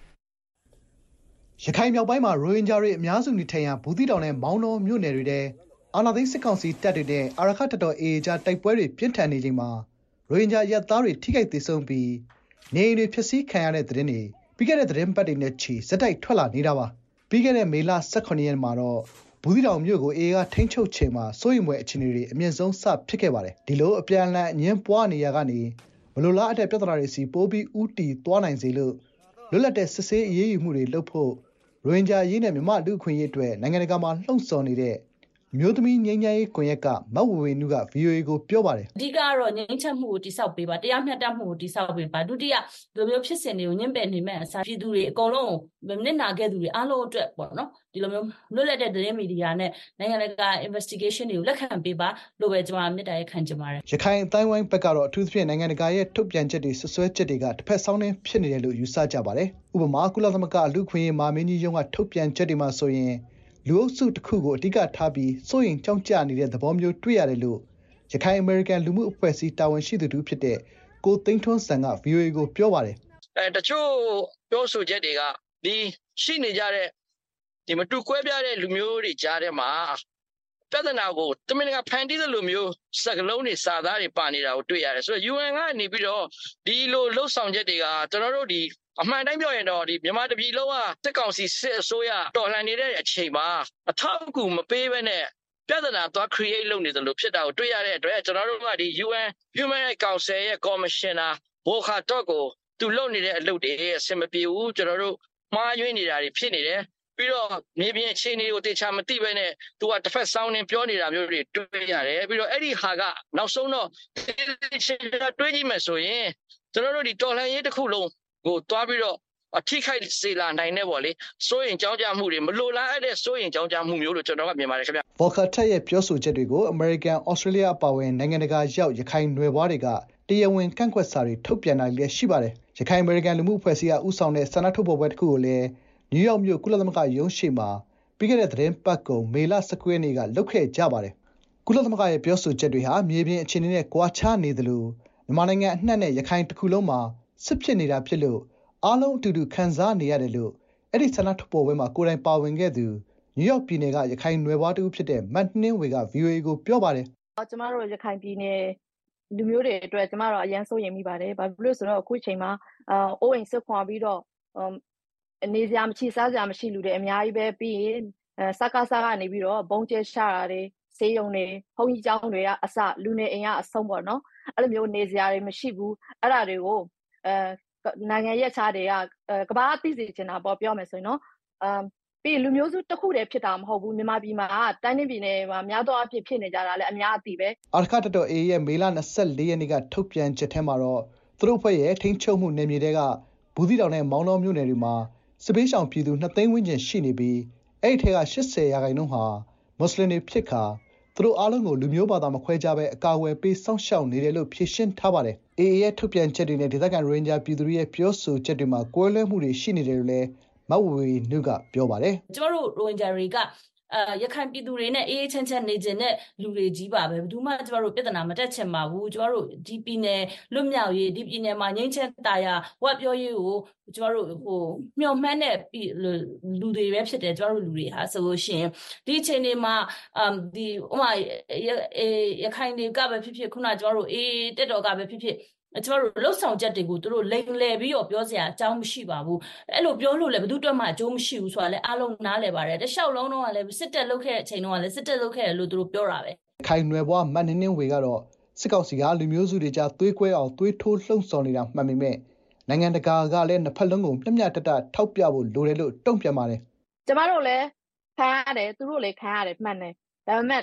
။ရခိုင်မြောက်ပိုင်းမှာရိုဟင်ဂျာတွေအများစုနေထိုင်ရာဘူးသီးတောင်နဲ့မောင်းတော်မြို့နယ်တွေထဲအာဏာသိမ်းစစ်ကောင်စီတပ်တွေနဲ့အာရခတပ်တော် အေအေ ကြားတိုက်ပွဲတွေပြင်းထန်နေချိန်မှာရိုဟင်ဂျာရပ်သားတွေထိခိုက်သေဆုံးပြီးနေအိမ်တွေဖျက်ဆီးခံရတဲ့သတင်းတွေပြီးခဲ့တဲ့သတင်းပတ်တွေနဲ့ချီစက်တိုက်ထွက်လာနေတာပါပြီးခဲ့တဲ့မေလ၁၇ရက်မှာတော့ဘူးသီးတောင်မြို့ကိုအေအေကထိန်းချုပ်ချိန်မှာစိုးရိမ်ဖွယ်အခြေအနေတွေအမြင့်ဆုံးစဖြစ်ခဲ့ပါတယ်ဒီလိုအပြန်အလှန်အငင်းပွားနေရကနေမလိုလားအပ်တဲ့ပြဿနာတွေစီပိုးပြီးဥတီသွားနိုင်စေလို့လွတ်လပ်တဲ့စစ်ဆေးအရေးယူမှုတွေလုပ်ဖို့ရိုဟင်ဂျာအရေးနဲ့မြန်မာလူ့အခွင့်အရေးအတွက်နိုင်ငံတကာမှာလှုံ့ဆော်နေတဲ့မျိုးသမီးငြိမ်းချမ်းရေးကွန်ရက်ကမဝဝေနုက ဗီအိုအေကိုပြောပါတယ်အဓိကကတော့ငြိမ်းချမ်းမှုကိုတိစောက်ပေးပါတရားမျှတမှုကိုတိစောက်ပေးပါဒုတိယဒီလိုမျိုးဖြစ်စဉ်တွေကိုညှင့်ပယ်နေမဲ့အစားပြည်သူတွေအကုန်လုံးနစ်နာခဲ့သူတွေအားလုံးအတွက်ပေါ့နော်ဒီလိုမျိုးလွတ်လပ်တဲ့သတင်းမီဒီယာနဲ့နိုင်ငံတကာ investigation တွေကိုလက်ခံပေးပါလို့ပဲကျွန်မမြစ်တာရခံချင်ပါတယ်ရခိုင်အတိုင်းဝိုင်းဘက်ကတော့အထူးသဖြင့်နိုင်ငံတကာရဲ့ထုတ်ပြန်ချက်တွေဆွဆွဲချက်တွေကတစ်ဖက်ဆောင်းနှင်းဖြစ်နေတယ်လို့ယူဆကြပါတယ်ဥပမာကုလသမဂ္ဂလူ့ခွင့်ရေးမာမင်းကြီးရုံးကထုတ်ပြန်ချက်တွေမှာဆိုရင်လူအုပ်စုတစ်ခုကိုအဓိကထားပြီးစိုးရိမ်ကြောက်ကြနေတဲ့သဘောမျိုးတွေ့ရတယ်လို့ရခိုင်အမေရိကန်လူမှုအဖွဲ့အစည်းတာဝန်ရှိသူတို့ဖြစ်တဲ့ကိုသိန်းထွန်းစံက ဗီအိုအေ ကိုပြောပါတယ်အဲတချို့ပြောဆိုချက်တွေကဒီရှိနေကြတဲ့ဒီမတူကွဲပြားတဲ့လူမျိုးတွေကြားထဲမှာပြဿနာကိုတမင်ကဖန်တီးတဲ့လူမျိုးစကလုံးတွေစာသားတွေပါနေတာကိုတွေ့ရတယ်ဆိုတော့ ယူအန် ကနေပြီးတော့ဒီလိုလှုပ်ဆောင်ချက်တွေကကျွန်တော်တို့ဒီအမှန်တိုင်းပြောရင်တော့ဒီမြန်မာတပြည်လုံးကစစ်ကောင်စီစစ်အစိုးရတော်လှန်နေတဲ့အချိန်မှာအထောက်အကူမပေးဘဲနဲ့ပြဿနာသွား create လုပ်နေတယ်လို့ဖြစ်တာကိုတွေ့ရတဲ့အတွက်ကျွန်တော်တို့ကဒီ ယူအန် Human Rights Council ရဲ့ Commissioner ဘောခါတော့ကိုသူလုပ်နေတဲ့အလုပ်တွေအဆင်မပြေဘူးကျွန်တော်တို့မှားယွင်းနေတာတွေဖြစ်နေတယ်ပြီးတော့မြေပြင်အခြေအနေကိုတေချာမသိဘဲနဲ့သူကတစ်ဖက်ဆောင်းနေပြောနေတာမျိုးတွေတွေ့ရတယ်ပြီးတော့အဲ့ဒီဟာကနောက်ဆုံးတော့တွေးကြည့်မယ်ဆိုရင်ကျွန်တော်တို့ဒီတော်လှန်ရေးတစ်ခုလုံးကိုတွားပြီးတော့အထိခိုက်စေလာနိုင်တဲ့ပေါ့လေစိုးရင်ကြောင်းကြမှုတွေမလိုလားတဲ့စိုးရင်ကြောင်းကြမှုမျိုးလို့ကျွန်တော်ကမြင်ပါတယ်ခင်ဗျဘော်ခါထက်ရဲ့ပြောဆိုချက်တွေကိုအမေရိကန်ဩစတြေးလျအပါအဝင်နိုင်ငံတကာရောက်ရခိုင်နယ်ဘွားတွေကတရားဝင်ကန့်ကွက်စာတွေထုတ်ပြန်တာလည်းရှိပါတယ်ရခိုင်အမေရိကန်လူမှုအဖွဲ့အစည်းကဥဆောင်တဲ့ဆန္ဒထုတ်ဖော်ပွဲတစ်ခုကိုလည်းနယူးယောက်မြို့ကုလသမဂ္ဂရုံးရှိမှာပြီးခဲ့တဲ့သတင်းပတ်ကုန်မေလ၁၉ရက်နေ့ကလုပ်ခဲ့ကြပါတယ်ကုလသမဂ္ဂရဲ့ပြောဆိုချက်တွေဟာမြေပြင်အခြေအနေနဲ့ကွာခြားနေသလိုမြန်မာနိုင်ငံအနှံ့နဲ့ရခိုင်တစ်ခုလုံးမှာစစ်ဖြစ်နေတာဖြစ်လို့အားလုံးအတူတူခံစားနေရတယ်လို့အဲ့ဒီဆန္ဒထုတ်ဖော်ပွဲမှာကိုယ်တိုင်ပါဝင်ခဲ့သူနယူးယောက်ပြည်နယ်ကရခိုင်နယ်ဘွားတူဖြစ်တဲ့မတ်နှင်းဝေက ဗီအိုအေ ကိုပြောပါတယ်ကျမတို့ရခိုင်ပြည်နယ်လူမျိုးတွေအတွက်ကျမတို့အရန်စိုးရိမ်မိပါတယ်ဘာဖြစ်လို့ဆိုတော့အခုချိန်မှာအာအိုးအိမ်စစ်ခွာပြီးတော့အနေစရာမရှိစားစရာမရှိလူတွေအများကြီးပဲပြီးရင်စကားစားကနေပြီးတော့ဘုံကျဲရှာတာတွေဆေးရုံတွေဘုံကြီးကျောင်းတွေကအစလူနေအိမ်ကအဆုံးပေါ့နော်အဲ့လိုမျိုးနေစရာတွေမရှိဘူးအဲ့ဒါတွေကိုအဲနိုင်ငံရဲ့ခြားတွေကကဘာသိစေချင်တာပေါ့ပြောမယ်ဆိုရင်နော်အမ်ပြီးလူမျိုးစုတစ်ခုတည်းဖြစ်တာမဟုတ်ဘူးမြန်မာပြည်မှာတိုင်းနေပြည်နယ်မှာများသောအားဖြင့်ဖြစ်နေကြတာလည်းအများအသိပဲအာရခတပ်တော် အေအေ ရဲ့မေလ၂၄ရက်နေ့ကထုတ်ပြန်ချက်ထဲမှာတော့သူတို့အဖွဲ့ရဲ့ထိန်းချုပ်မှုနယ်မြေတွေကဘူးသီးတောင်နဲ့မောင်းတော်မြို့နယ်တွေမှာစစ်ပေးဆောင်ပြည်သူနှစ်သိန်းဝန်းကျင်ရှိနေပြီးအဲ့ဒီထဲက၈၀ရာခိုင်နှုန်းဟာမွတ်စလင်တွေဖြစ်ခါသူတို့အားလုံးကိုလူမျိုးဘာသာမခွဲခြားပဲအကာအကွယ်ပေးစောင့်ရှောက်နေတယ်လို့ဖြေရှင်းထားပါတယ်။ အေအေ ရဲ့ထုတ်ပြန်ချက်တွေနဲ့ဒေသခံရိုဟင်ဂျာပြည်သူတွေရဲ့ပြောဆိုချက်တွေမှာကွဲလွဲမှုတွေရှိနေတယ်လို့လည်းမဝဝေနုကပြောပါတယ်။ကျမတို့ရိုဟင်ဂျာတွေကအာရခိုင်ပြည်သူတွေနဲ့အေးအေးချမ်းချမ်းနေကျင်တဲ့လူတွေကြီးပါပဲဘယ်သူမှကျမတို့ပြဿနာမတက်ချင်ပါဘူးကျမတို့ဒီပြည်နယ်လွတ်မြောက်ရေးဒီပြည်နယ်မှာငြိမ်းချမ်းသာယာဝတ်ပြောရေးကိုကျမတို့ဟိုမျှော်မှန်းတဲ့လူတွေပဲဖြစ်တယ်ကျမတို့လူတွေဟာဆိုလို့ရှိရင်ဒီအချိန်တွေမှာအမ်ဒီဥမာရခိုင်တွေကပဲဖြစ်ဖြစ်ခုနကျမတို့အေးတက်တော်ကပဲဖြစ်ဖြစ်ကျမတို့လှုပ်ဆောင်ချက်တွေကိုသူတို့လိမ်လည်ပြီးတော့ပြောစရာအကြောင်းမရှိပါဘူးအဲ့လိုပြောလို့လည်းဘယ်သူအတွက်မှအကျိုးမရှိဘူးဆိုတာလည်းအားလုံးနားလည်ပါတယ်တခြားလုံးတော့လည်းစစ်တက်လုပ်ခဲ့တဲ့အချိန်တုန်းကလည်းစစ်တက်လုပ်ခဲ့တယ်လို့သူတို့ပြောတာပဲခိုင်နွယ်ဘွားမတ်နင်းနင်းဝေကတော့စစ်ကောင်စီကလူမျိုးစုတွေကြားသွေးကွဲအောင်သွေးထိုးလှုံ့ဆော်နေတာမှန်ပေမဲ့နိုင်ငံတကာကလည်းနှစ်ဖက်လုံးကိုမျှမျှတတထောက်ပြဖို့လိုတယ်လို့တုံ့ပြန်ပါတယ်ကျမတို့လည်းခံရတယ်သူတို့လည်းခံရတယ်မှန်တယ်ဒါပေမဲ့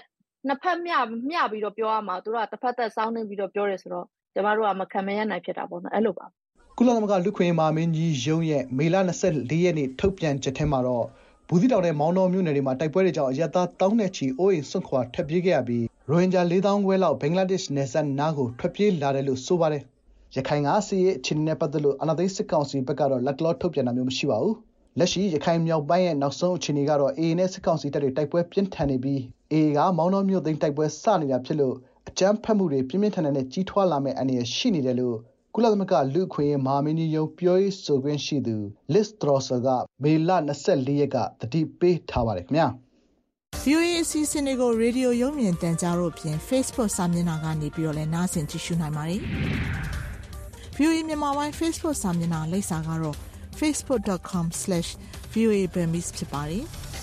နှစ်ဖက်မျှမျှပြီးတော့ပြောရမှာသူတို့ကတစ်ဖက်သက်စောင်းနေပြီးတော့ပြောတယ်ဆိုတော့ကျမတို့ကမခံမရနိုင်ဖြစ်တာပေါ့နော်အဲ့လိုပါကုလသမဂ္ဂလူခွင့်မာမင်းကြီးရုံးရဲ့မေလ၂၄ရက်နေ့ထုတ်ပြန်ချက်ထဲမှာတော့ဘူးသီးတောင်နဲ့မောင်တော်မြို့နယ်တွေမှာတိုက်ပွဲတွေကြောင့်အရပ်သားတောင်းနဲ့ချီအိုးအိမ်စွန့်ခွာထွက်ပြေးခဲ့ရပြီးရိုဟင်ဂျာလေးသောင်းခွဲလောက်ဘင်္ဂလားဒေ့ရှ်နယ်စပ်နားကိုထွက်ပြေးလာတယ်လို့ဆိုပါတယ်။ရခိုင်ကစစ်ရေးအခြေအနေနဲ့ပတ်သက်လို့အာဏာသိမ်းစစ်ကောင်စီဘက်ကတော့လတ်တလောထုတ်ပြန်တာမျိုးမရှိပါဘူး။လက်ရှိရခိုင်မြောက်ပိုင်းရဲ့နောက်ဆုံးအခြေအနေကတော့ အေအေ နဲ့စစ်ကောင်စီတပ်တွေတိုက်ပွဲပြင်းထန်နေပြီး အေအေ ကမောင်တော်မြို့သိမ်းတိုက်ပွဲစနေတာဖြစ်လို့အကြမ်းဖက်မှုတွေပြင်းပြင်းထန်ထန်နဲ့ကြီးထွားလာမယ့်အနေအရှိနေတယ်လို့ကုလသမဂ္ဂလူ့အခွင့်အရေးမဟာမင်းကြီးရုံးပြောရေးဆိုခွင့်ရှိသူ Liz Throssell ကမေလ၂၄ရက်ကသတိပေးထားပါတယ်ခင်ဗျာဗီအိုအေ အစီအစဉ်တွေကိုရေဒီယိုရုပ်မြင်သံကြားတို့ဖြင့် Facebook စာမျက်နှာကနေပြီးတော့လည်းနားဆင်ကြည့်ရှုနိုင်ပါတယ်။ ဗီအိုအေမြန်မာပိုင်း Facebook စာမျက်နှာလိပ်စာကတော့ facebook dot com slash v o a burmese ဖြစ်ပါတယ်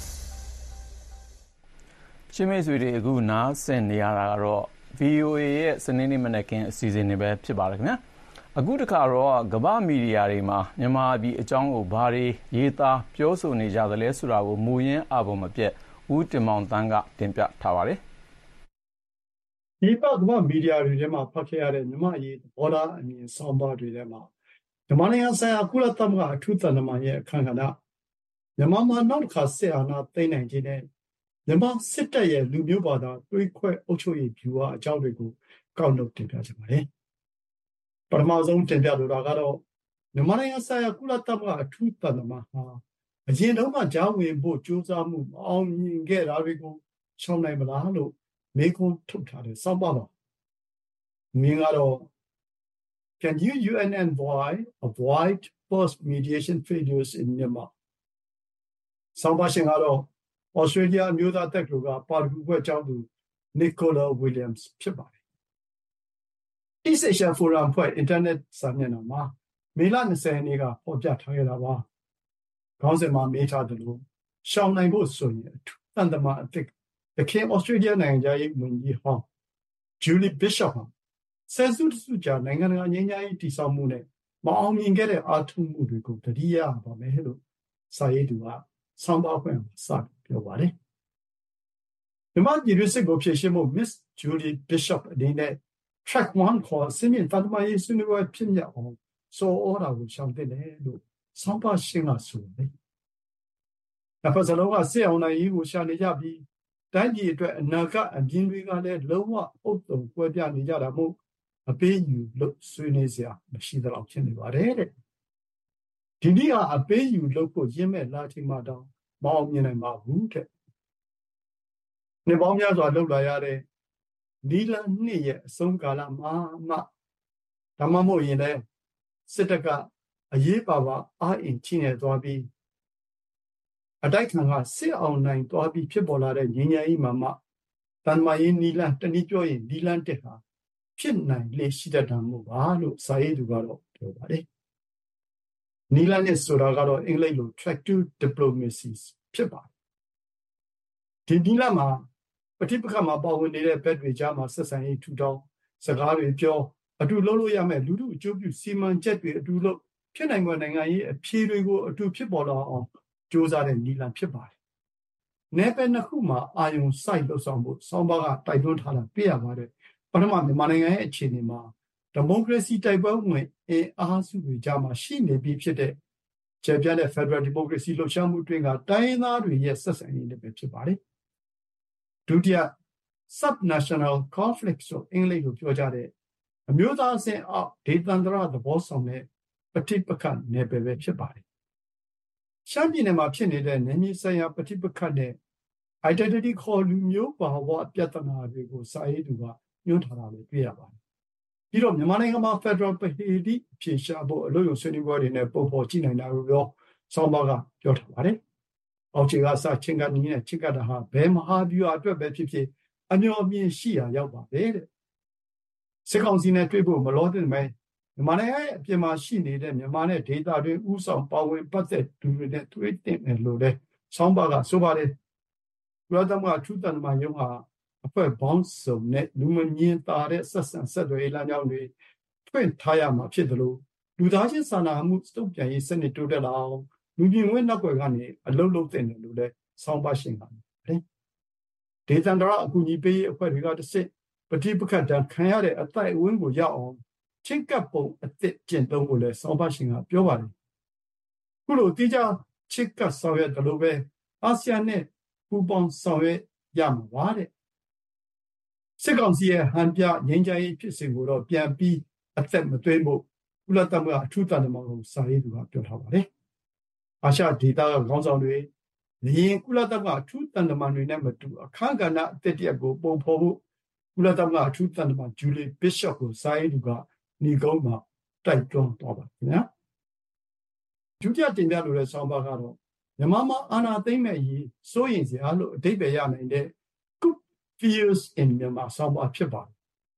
။ချင်းမေဆွေတွေအခုနားဆင်နေရတာကတော့ ဗီအိုအေ ရဲ့စနေနေ့မနက်ခင်းအစီအစဉ်တွေပဲဖြစ်ပါတယ်ခင်ဗျာ။အခုတခါတော့ကမ္ဘာမီဒီယာတွေမှာမြန်မာပြည်အကြောင်းကိုဘာတွေရေးသားပြောဆိုနေကြသလဲဆိုတာကိုမူရင်းအပေါ်မပြတ်ဦးတင်မောင်တန်းကတင်ပြထားပါတယ်။ဒီပတ်ကမ္ဘာမီဒီယာတွေထဲမှာဖတ်ခဲ့ရတဲ့မြန်မာအရေးသဘောထားအမြင်ဆောင်ပါတွေထဲမှာမြန်မာနိုင်ငံဆိုင်ရာကုလသမဂ္ဂအထူးသံတမန်ရဲ့အခမ်းအနားမြန်မာမှာနောက်တစ်ခါစစ်အာဏာသိမ်းနိုင်ခြင်းနဲ့မြန်မာစစ်တပ်ရဲ့လူမျိုးဘာသာတွေးခွဲအုပ်ချုပ်ရေးဗျူဟာအကြောင်းတွေကိုကောက်နှုတ်တင်ပြကြပါတယ်။ပထမဆုံးတင်ပြလိုတာကတော့မြန်မာနိုင်ငံဆိုင်ရာကုလသမဂ္ဂအထူးသံတမန်ဟာအရင်တုန်းကကြားဝင်ဖို့ကြိုးစားမှုမအောင်မြင်ခဲ့တာတွေကိုရှောင်နိုင်မလားလို့မေးခွန်းထုတ်ထားတယ်စောင့်ပါပါ။မြင်ကတော့ Can you U N envoy avoid post mediation failures in Myanmar ဆောင်းပါရှင်ကတော့ဩစတြေးလျအမျိုးသားတက္ကသိုလ်ကပါရဂူဘွဲ့ကျောင်းသူ Nicola Williams ဖြစ်ပါတယ်။ East Asia Forum ဖွဲ့ internet စာမျက်နှာမှာမေလ၂၀ရက်နေ့ကဖော်ပြထားခဲ့တာပါ။ခေါင်းစဉ်မှာမေးထားသလိုရှောင်နိုင်ဖို့ဆိုရင်တန်တမာအသစ်တခင်ဩစတြေးလျနိုင်ငံသားရေးဝန်ကြီးဟောင်း Julie Bishop ဟာဆယ်စုတစုကြာနိုင်ငံတကာငြိမ်းချမ်းရေးတည်ဆောက်မှုနဲ့မအောင်မြင်ခဲ့တဲ့အားထုတ်မှုတွေကိုတတိယပါမယ်လို့စာရေးသူကဆောင်းပါးဖွင့်စပြောပါတယ်။မြန်မာပြည်တွင်းစစ်ကိုဖြေရှင်းဖို့ Miss Julie Bishop အနေနဲ့ track one ခေါ်စစ်မြင့်တန်တမာရေးဆွေးနွေးပွဲဖြစ်မြောက်အောင်စောဩတာကိုရှောင်တဲ့လို့ဆောင်းပါးရှင်းကဆိုတယ်။ဒါပတ်စလုံးကစစ်အောင်နိုင်ရေးကိုရှာနေကြပြီးတိုင်းပြည်အတွက်အနာဂတ်အမြင်တွေကလည်းလုံးဝအုပ်စုံကွဲပြားနေကြတာမို့အပေးယူလို့ဆွေးနွေးစရာမရှိတော့ဖြစ်နေပါတယ်တဲ့ဒီနေ့ဟာအပေးယူလို့ကိုရင်းမဲ့လာချိန်မှတော့မအောင်မြင်နိုင်ပါဘူးတဲ့နေပေါင်းများစွာလှုပ်လာရတဲ့နီလန်နှစ်ရဲ့အဆုံးကာလမှာမှဒါမှမဟုတ်ရင်လည်းစစ်တပ်ကအရေးပါပါအားအင်ချင်းနေသွားပြီးအတိုက်ခံကစစ်အောင်နိုင်သွားပြီးဖြစ်ပေါ်လာတဲ့ငြိမ်းချမ်းရေးမှာမှတန်မာရေးနီလန်တနည်းပြောရင်နီလန်တက်ဟာဖြစ်နိုင်လေရှိတတ်တာမို့ပါလို့စာရေးသူကတော့ပြောပါတယ်နီလန်နဲ့ဆိုတာကတော့အင်္ဂလိပ်လို track to diplomacy ဖြစ်ပါတယ်ဒီနီလန်မှာပဋိပက္ခမှာပါဝင်နေတဲ့ဘက်တွေကြားမှာဆက်ဆံရေးထူထောင်စကားတွေပြောအတူလုပ်လို့ရမယ်လူထုအကျိုးပြုစီမံချက်တွေအတူလုပ်ဖြစ်နိုင်မယ့်နိုင်ငံရေးအဖြေတွေကိုအတူဖြစ်ပေါ်လာအောင်ကြိုးစားတဲ့နီလန်ဖြစ်ပါတယ်နယ်ပယ်နှစ်ခုမှာအာယုံစိုက်လှုပ်ဆောင်ဖို့ဆောင်းပါးကတိုက်တွန်းထားတာတွေ့ရပါတယ်ပထမမြန်မာနိုင်ငံရဲ့အခြေအနေမှာဒီမိုကရေစီတိုက်ပွဲဝင်အင်အားစုတွေကြားမှာရှိနေပြီးဖြစ်တဲ့ကျေပြန့်တဲ့ Federal Democracy လှုပ်ရှားမှုတွင်ကတိုင်းရင်းသားတွေရဲ့ဆက်ဆံရေးတွေပဲဖြစ်ပါတယ်ဒုတိယ subnational conflict ဆိုအင်္ဂလိပ်လိုပြောကြတဲ့အမျိုးသားအဆင့်အောက်ဒေသန္တရသဘောဆောင်တဲ့ပဋိပက္ခနယ်ပယ်ပဲဖြစ်ပါတယ်ရှမ်းပြည်နယ်မှာဖြစ်နေတဲ့နယ်မြေဆိုင်ရာပဋိပက္ခနဲ့ identity ခေါ်လူမျိုးဘာဝပြဿနာတွေကိုစာရေးသူကညွှန်ထားတာလည်းတွေ့ရပါတယ်ပြီးတော့မြန်မာနိုင်ငံမှာ Federal ပဟေတိဖြေရှာဖို့အလို့ရုံဆွေးနွေးပွဲတွေနဲ့ပုံဖော်ကြည့်နိုင်တာကိုပြောဆောင်းပါးကပြောထားပါတယ်အောက်ခြေကစချင်းကနီးနဲ့ချစ်ကတာဟာဘယ်မဟာဗျူဟာအတွက်ပဲဖြစ်ဖြစ်အမျှော်အမြင်ရှိရာရောက်ပါတယ်တဲ့စစ်ကောင်စီနဲ့တွေ့ဖို့မလို့တဲ့မယ်မြန်မာနိုင်ငံရဲ့အပြင်မှာရှိနေတဲ့မြန်မာနဲ့ဒေသတွင်းဥဆောင်ပါဝင်ပတ်သက်သူတွေနဲ့တွေ့တင်တယ်လို့လည်းဆောင်းပါးကဆိုပါတယ်ဘုရားသမဂ္ဂထူးတန်တမန်ယုံဟာအဖွဲ့ပေါင်းစုံနဲ့လူမမြင်သာတဲ့ဆက်ဆံဆက်သွယ်ရေးလမ်းကြောင်းတွေဖွင့်ထားရမှာဖြစ်တယ်လို့လူသားချင်းစာနာမှုစုပ်ပြန်ရေးစနစ်တိုးတက်လာအောင်လူမြင်ဝဲနောက်ွယ်ကနေအလုံးလုံးတင်တယ်လို့လည်းဆောင်းပါရှင်ကပါတယ်ဒေသန္တရအကူအညီပေးရေးအဖွဲ့တွေကတစ်စစ်ပဋိပက္ခတန်ခံရတဲ့အတိုက်အဝန်းကိုရောက်အောင်ချင်းကပ်ပုံအသစ်ကျင့်သုံးဖို့လဲဆောင်းပါရှင်ကပြောပါတယ်ခုလိုတိကျချစ်ကပ်ဆောင်ရွက်တယ်လို့ပဲအာဆီယံနဲ့ပူးပေါင်းဆောင်ရွက်ရမှာပါတဲ့စစ်ကောင်စီရဲ့ဟန်ပြငြိမ်းချမ်းရေးဖြစ်စဉ်ကိုတော့ပြန်ပြီးအသက်မသွင်းဖို့ကုလသမဂ္ဂအထူးတန်တမန်ကိုစာရေးသူကပြောထားပါတယ်အာရှဒေသကခေါင်းဆောင်တွေလျင်ကုလသမဂ္ဂအထူးတန်တမန်တွေနဲ့မတူအခမ်းကဏ္ဍအသစ်တရက်ကိုပုံဖော်ဖို့ကုလသမဂ္ဂအထူးတန်တမန်ဂျူလီဘစ်ရှော့ကိုစာရေးသူကညီကုန်းမှာတိုက်တွန်းသွားပါခင်ဗျာဒုတိယတင်ပြလိုတဲ့ဆောင်းပါးကတော့မြန်မာမှာအာဏာသိမ်းမဲ့ရေးစိုးရင်စရာလို့အဓိပ္ပာယ်ရနိုင်တဲ့ Good Fears in Myanmar ဆောင်းပါးဖြစ်ပါတယ်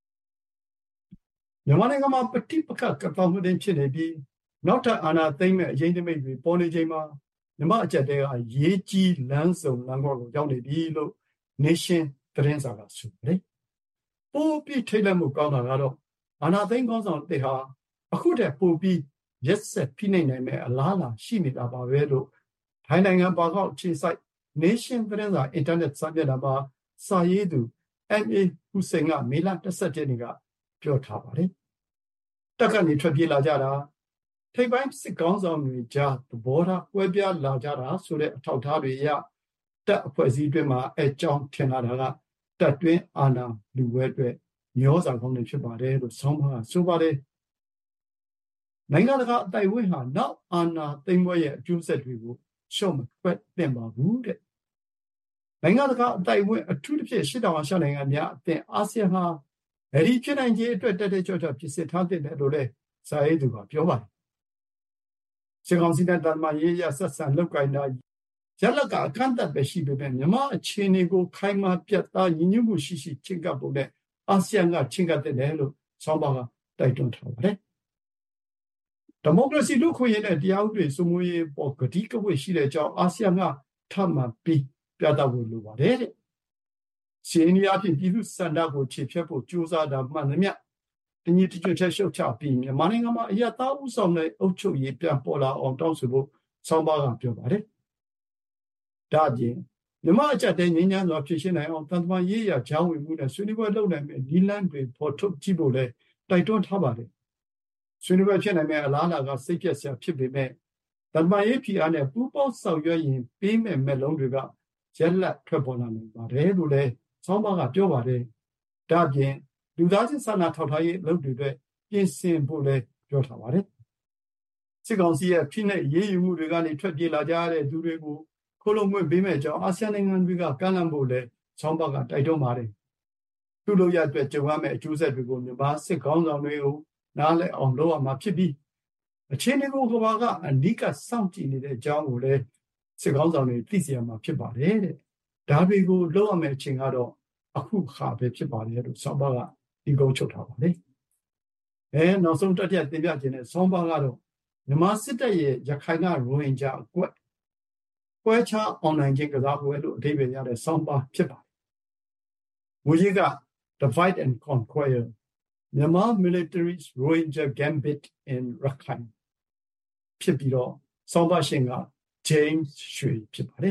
မြန်မာနိုင်ငံမှာပဋိပက္ခကတောင်မှုတင်ဖြစ်နေပြီးနောက်ထပ်အာဏာသိမ်းမဲ့အရေးနိမိတ်တွေပေါ်နေချိန်မှာမြန်မာအကြက်တဲကရေးကြီးလမ်းစုံလမ်းခွကိုရောက်နေပြီလို့ Nation သတင်းစာကဆိုပါတယ်ပို့ပြီးထိတ်လန့်မှုကောင်းတာကတော့အာဏာသိမ်းကောင်းဆောင်တဲ့ဟာအခုတည်းပို့ပြီးရက်ဆက်ဖိနှိပ်နိုင်မဲ့အလားအလာရှိနေတာပါပဲလို့ထိုင်းနိုင်ငံပါကောက်ခြေစိုက် Nation သတင်းစာအင်တာနက်စာမျက်နှာမှာစာရေးသူ M A ဟူစိန်ကမေလ၂၁ရက်နေ့ကပြောထားပါတယ်တက်ကနေထွက်ပြေးလာကြတာထိပ်ပိုင်းစစ်ကောင်းဆောင်တွေကြားသဘောထားကွဲပြားလာကြတာဆိုတဲ့အထောက်အထားတွေအရတပ်အဖွဲ့အစည်းတွေမှာအကြောင်းထင်လာတာကတပ်တွင်းအာဏာလူဝဲအတွက်မျောစာကောင်းတွေဖြစ်ပါတယ်လို့ဆောင်းပါးကဆိုပါတယ်နိုင်ငံတကာအတိုက်အဝန်းဟာနောက်အာဏာသိမ်းပွဲရဲ့အကျိုးဆက်တွေကိုရှော့မကွက်သင့်ပါဘူးတဲ့နိုင်ငံတကာအတိုက်အဝန်းအထူးသဖြင့်ရှစ်တောင်အာရှနိုင်ငံများအသင်းအာဆီယံဟာအဲဒီဖြစ်နိုင်ခြေအတွက်တက်တက်ကြွကြွဖြစ်စစ်ထားတဲ့လို့လည်းစာရေးသူကပြောပါတယ်စစ်ကောင်စီနဲ့တမန်ရေးရဆက်ဆံလုပ်ကိုင်တာရလကအကန့်အသတ်ပဲရှိပေမဲ့မြန်မာအခြေအနေကိုခိုင်မာပြတ်သားညီညွတ်မှုရှိရှိချင်းကပ်ဖို့နဲ့အာဆီယံကချင်းကပ်တဲ့လို့ဆောင်းပါကတိုက်တွန်းထားပါတယ်ဒီမိုကရေစီလူခွင့်ရေးနဲ့တရားဥပဒေစိုးမိုးရေးပေါ်ဂတိကဝတ်ရှိတဲ့အကြောင်းအာဆီယံကထပ်မံပြီးပြသဖို့လိုပါတယ်တဲ့စီအင်းရီအဖြစ်ပြည်သူစန္ဒကိုခြေဖြတ်ဖို့ကြိုးစားတာမှန်သမျှတညီတကျွတ်ချက်ရှုပ်ချပြီးမြန်မာနိုင်ငံမှာအရသာဥဆောင်တဲ့အုပ်ချုပ်ရေးပြန်ပေါ်လာအောင်တောင်းဆိုဖို့ဆောင်းပါးကပြောပါတယ်ဒါ့အပြင်မြန်မာအကြတဲ့ငြိမ်းချမ်းစွာဖြစ်ရှင်းနိုင်အောင်တန်တမာရေးရဂျောင်းဝင်မှုနဲ့ဆွေးနွေးပွဲလုပ်နိုင်မယ့်ဒီလန်တွေပေါ်ထုတ်ကြည့်ဖို့လဲတိုက်တွန်းထားပါတယ်ဆွေးနွေးပွဲဖြစ်နိုင်မယ့်အလားအလာကစိတ်ပြည့်စရာဖြစ်ပေမဲ့တန်တမာရေးဖြီအားနဲ့ပူးပေါင်းဆောင်ရွက်ရင်ပေးမဲ့မဲ့လုံးတွေကရက်လက်ထွက်ပေါ်လာနိုင်ပါတယ်လို့လဲဆောင်းပါးကပြောပါတယ်ဒါ့အပြင်လူသားချင်းစာနာထောက်ထားရေးလုပ်တွေအတွက်ပြင်ဆင်ဖို့လဲပြောထားပါတယ်စစ်ကောင်စီရဲ့ဖိနှိပ်ရေးယူမှုတွေကနေထွက်ပြေးလာကြတဲ့သူတွေကိုခိုးလုံမှုပေးမဲ့ကြောင်းအာဆီယံနိုင်ငံတွေကကမ်းလှမ်းဖို့လဲဆောင်းပါးကတိုက်တွန်းပါတယ်သူ့လိုရအတွက်ကြုံရမယ့်အကျိုးဆက်တွေကိုမြန်မာစစ်ကောင်းဆောင်တွေကိုနားလည်အောင်လုပ်ရမှာဖြစ်ပြီးအခြေအနေကိုကဘာကအနိကစောင့်ကြည့်နေတဲ့အကြောင်းကိုလဲစစ်ကောင်းဆောင်တွေသိစေရမှာဖြစ်ပါတယ်တဲ့ဒါတွေကိုလုပ်ရမယ့်အချိန်ကတော့အခုခါပဲဖြစ်ပါတယ်လို့ဆောင်းပါးကဒီကုန်းချုပ်ထားပါတယ်အဲနောက်ဆုံးတစ်ချက်တင်ပြခြင်းနဲ့ဆောင်းပါးကတော့မြန်မာစစ်တပ်ရဲ့ရခိုင်ကရိုဟင်ဂျာအကွက်ပွဲချအွန်လိုင်းချင်းကစားပွဲလို့အဓိပ္ပာယ်ရတဲ့ဆောင်းပါးဖြစ်ပါတယ်မူကြီးက Divide and Conquer Myanmar Military's Rohingya Gambit in Rakhine ဖြစ်ပြီးတော့ဆောင်းပါးရှင်က James ရွှေဖြစ်ပါတယ်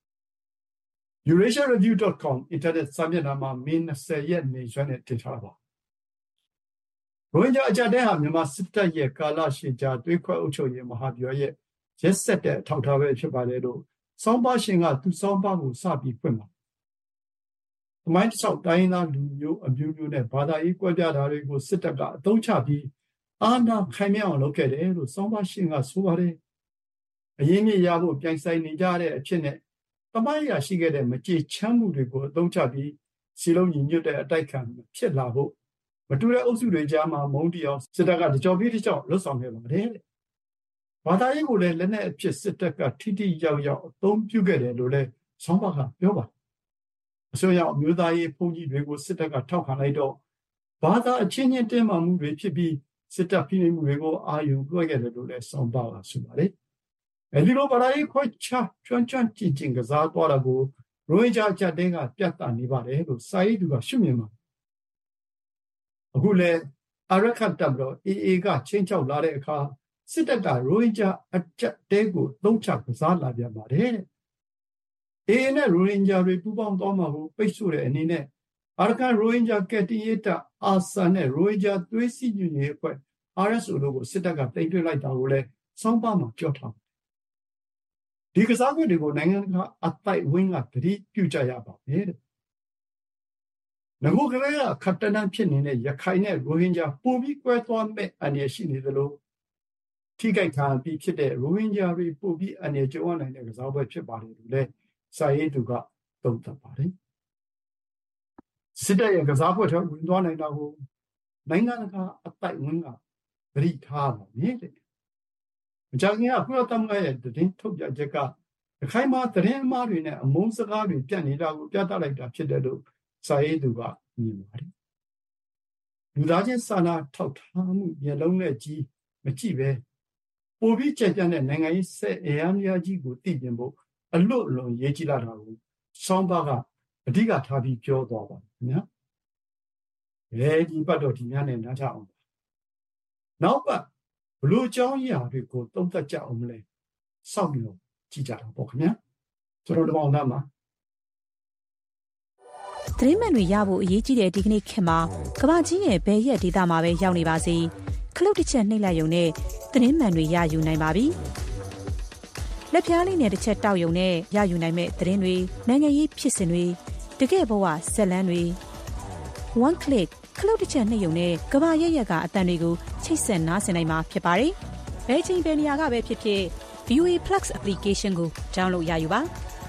eurasia review dot com အင်တာနက်စာမျက်နှာမှာမေ၂၀ရက်နေစွမ်းနဲ့တင်ထားပါရိုဟင်ဂျာအကြတဲ့ဟာမြန်မာစစ်တပ်ရဲ့ကာလရှည်ကြာတွေးခွဲအုပ်ချုပ်ရေးမဟာဗျူဟာရဲ့ရက်ဆက်တဲ့အထောက်အထားပဲဖြစ်ပါတယ်လို့ဆောင်းပါးရှင်ကသူဆောင်းပါးကိုစပြီးဖွင့်ပါသမိုင်းတစ်လျှောက်တိုင်းသားလူမျိုးအမျိုးမျိုးနဲ့ဘာသာရေးကွဲပြားတာတွေကိုစစ်တပ်ကအသုံးချပြီးအာဏာခိုင်မြဲအောင်လုပ်ခဲ့တယ်လို့ဆောင်းပါးရှင်ကဆိုပါတယ်အရင်းမြစ်ရဖို့ပြိုင်ဆိုင်နေကြတဲ့အဖြစ်နဲ့သမိုင်းရရှိခဲ့တဲ့မကြေချမ်းမှုတွေကိုအသုံးချပြီးစီလုံးညီညွတ်တဲ့အတိုက်ခံဖြစ်လာဖို့မတူတဲ့အုပ်စုတွေကြားမှာမုန်းတီအောင်စစ်တပ်ကတကြောပြီးတကြောလှုပ်ဆောင်ခဲ့ပါတယ်တဲ့ဘာသာရေးကိုလည်းလက်နက်အဖြစ်စစ်တပ်ကထိထိရောက်ရောက်အသုံးပြုခဲ့တယ်လို့လည်းဆောင်းပါးကပြောပါတယ်အစိုးရအမျိုးသားရေးဘုံကြီးတွေကိုစစ်တပ်ကထောက်ခံလိုက်တော့ဘာသာအချင်းချင်းတင်းမာမှုတွေဖြစ်ပြီးစစ်တပ်ဖိနှိပ်မှုတွေကိုအာရုံလွှဲခဲ့တယ်လို့လည်းဆောင်းပါးကဆိုပါတယ်အဲဒီလိုဘာသာရေးခွဲခြားကျွမ်းကျွမ်းကျင်ကျင်ကစားသွားတာကိုရိုဟင်ဂျာချက်တင်းကပြတ်တာနေပါတယ်လို့စာရေးသူကရှုမြင်ပါတယ်အခုလဲအာရခတ်တပ်တော့ အေအေ ကချင်းချောက်လာတဲ့အခါစစ်တပ်ကရိုဟင်ဂျာအချက်တဲကိုသုံးချကစားလာပြန်ပါတယ်အေအေနဲ့ရိုဟင်ဂျာတွေပူးပေါင်းသွားမှာကိုပိတ်ဆို့တဲ့အနေနဲ့အာရကန်ရိုဟင်ဂျာကယ်တင်ရေးတပ်အာဆာနဲ့ရိုဟင်ဂျာသွေးစည်းညီညွတ်ရေးအဖွဲ့ အာရ် အက်စ် အို တို့ကိုစစ်တပ်ကသိမ်းသွင်းလိုက်တာကိုလည်းဆောင်းပါးမှာပြောထားပါတယ်ဒီကစားကွက်တွေကိုနိုင်ငံတကာအသိုက်အဝန်းကသတိပြုကြရပါမယ်တဲ့ငကိုကလေးကခတ်တန်းတန်းဖြစ်နေတဲ့ရခိုင်နဲ့ရိုဟင်ဂျာပိုပြီးကွဲသွားမဲ့အန္တရာယ်ရှိနေသလိုထိခိုက်ခံပြီးဖြစ်တဲ့ရိုဟင်ဂျာတွေပိုပြီးအန္တရာယ်ကြုံရနိုင်တဲ့ကစားပွဲဖြစ်ပါတယ်လို့လည်းစာရေးသူကသုံးသပ်ပါတယ်စစ်တပ်ရဲ့ကစားပွဲထဲဝင်သွားနိုင်တာကိုနိုင်ငံတကာအသိုက်အဝန်းကသတိထားပါမယ်တဲ့မကြာခင်ကကုလသမဂ္ဂရဲ့သတင်းထုတ်ပြန်ချက်ကရခိုင်မှာသတင်းအမှားတွေနဲ့အမုန်းစကားတွေပြန့်နေတာကိုပြသလိုက်တာဖြစ်တယ်လို့စာရေးသူကမြင်ပါတယ်လူသားချင်းစာနာထောက်ထားမှုမျက်လုံးနဲ့ကြီးမကြည့်ပဲပိုပြီးကြံ့ကြံ့တဲ့နိုင်ငံရေးဆက်အရာများကြီးကိုသိမြင်ဖို့အလွတ်အလွန်ရေးကြည့်လာတာကိုဆောင်းပါးကအဓိကထားပြီးပြောသွားပါခင်ဗျာအဲဒီပတ်တော့ဒီများနဲ့နားချအောင်နောက်ပတ်ဘလို့အကြောင်းအရာတွေကိုသုံးသပ်ကြအောင်မလဲစောင့်ပြီးတော့ကြည့်ကြတာပေါ့ခင်ဗျာကျွန်တော်တို့အောင်သားမှာသတင်းမှန်တွေရဖို့အရေးကြီးတဲ့ဒီကနေ့ခေတ်မှာကမ္ဘာကြီးရဲ့ဘယ်ရက်ဒေသမှာပဲရောက်နေပါစေခလုတ်တစ်ချက်နှိပ်လိုက်ရုံနဲ့သတင်းမှန်တွေရယူနိုင်ပါပြီလက်ပြားလေးနဲ့တစ်ချက်တောက်ရုံနဲ့ရယူနိုင်မဲ့သတင်းတွေနိုင်ငံရေးဖြစ်စဉ်တွေတကယ်ဘဝဇက်လန်းတွေ one click ခလုတ်တစ်ချက်နှိပ်ရုံနဲ့ကမ္ဘာရက်ရက်ကအတန်တွေကိုချိတ်ဆက်နားဆင်နိုင်မှာဖြစ်ပါတယ်ဘယ်ချိန်ဘယ်နေရာကပဲဖြစ်ဖြစ် ဗီအိုအေ Plus application ကို download ရယူပါ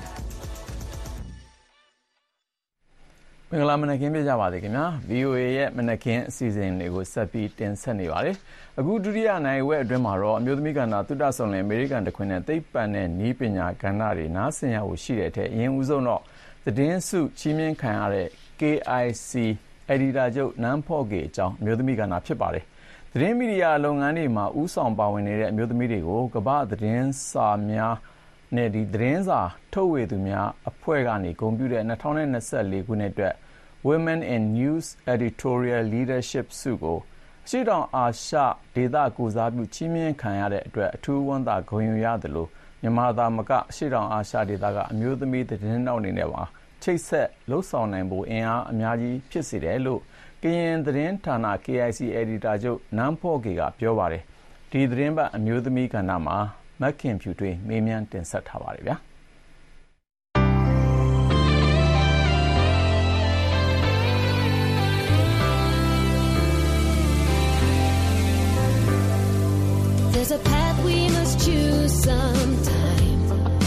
မင်္ဂလာမနက်ခင်းပြကြပါစေခင်ဗျာ ဗီအိုအေ ရဲ့မနက်ခင်းအစီအစဉ်တွေကိုဆက်ပြီးတင်ဆက်နေပါတယ်အခုဒုတိယနိုင်ဝက်အတွင်းမှာတော့အမျိုးသမီးကဏ္ဍသုတဆောင်လင်အမေရိကန်တခွင်နဲ့သိပ္ပံနဲ့နည်းပညာကဏ္ဍတွေနားဆင်ရဖို့ရှိတဲ့အထက်အရင်ဦးဆုံးတော့သတင်းစုချီးမြှင့်ခံရတဲ့ ကေ အိုင် စီ အက်ဒီတာချုပ်နန်းဖော့ကေအကြောင်းအမျိုးသမီးကဏ္ဍဖြစ်ပါတယ်သတင်းမီဒီယာလုပ်ငန်းတွေမှာဦးဆောင်ပါဝင်နေတဲ့အမျိုးသမီးတွေကိုကမ္ဘာသတင်းစာများနဲ့ဒီသတင်းစာထုတ်ဝေသူများအဖွဲ့ကနေဂုဏ်ပြုတဲ့၂၀၂၄ခုနှစ်အတွက် Women in News Editorial Leadership ဆုကိုအရှေ့တောင်အာရှဒေသကိုစားပြုချီးမြှင့်ခံရတဲ့အတွက်အထူးဝမ်းသာဂုဏ်ယူရတယ်လို့မြန်မာသားမကအရှေ့တောင်အာရှဒေသကအမျိုးသမီးသတင်းတောက်နေနဲ့ပါချိတ်ဆက်လှုပ်ဆောင်နိုင်ဖို့အင်အားအများကြီးဖြစ်စေတယ်လို့ကရင်သတင်းဌာန ကေ အိုင် စီ Editor ချုပ်နန်းဖော့ကေကပြောပါတယ်ဒီသတင်းပတ်အမျိုးသမီးကဏ္ဍမှာမက်ခင်ဖြူတွေမေးမြန်းတင်ဆက်ထားပါတယ်ဗျာ There's a path we must choose sometime.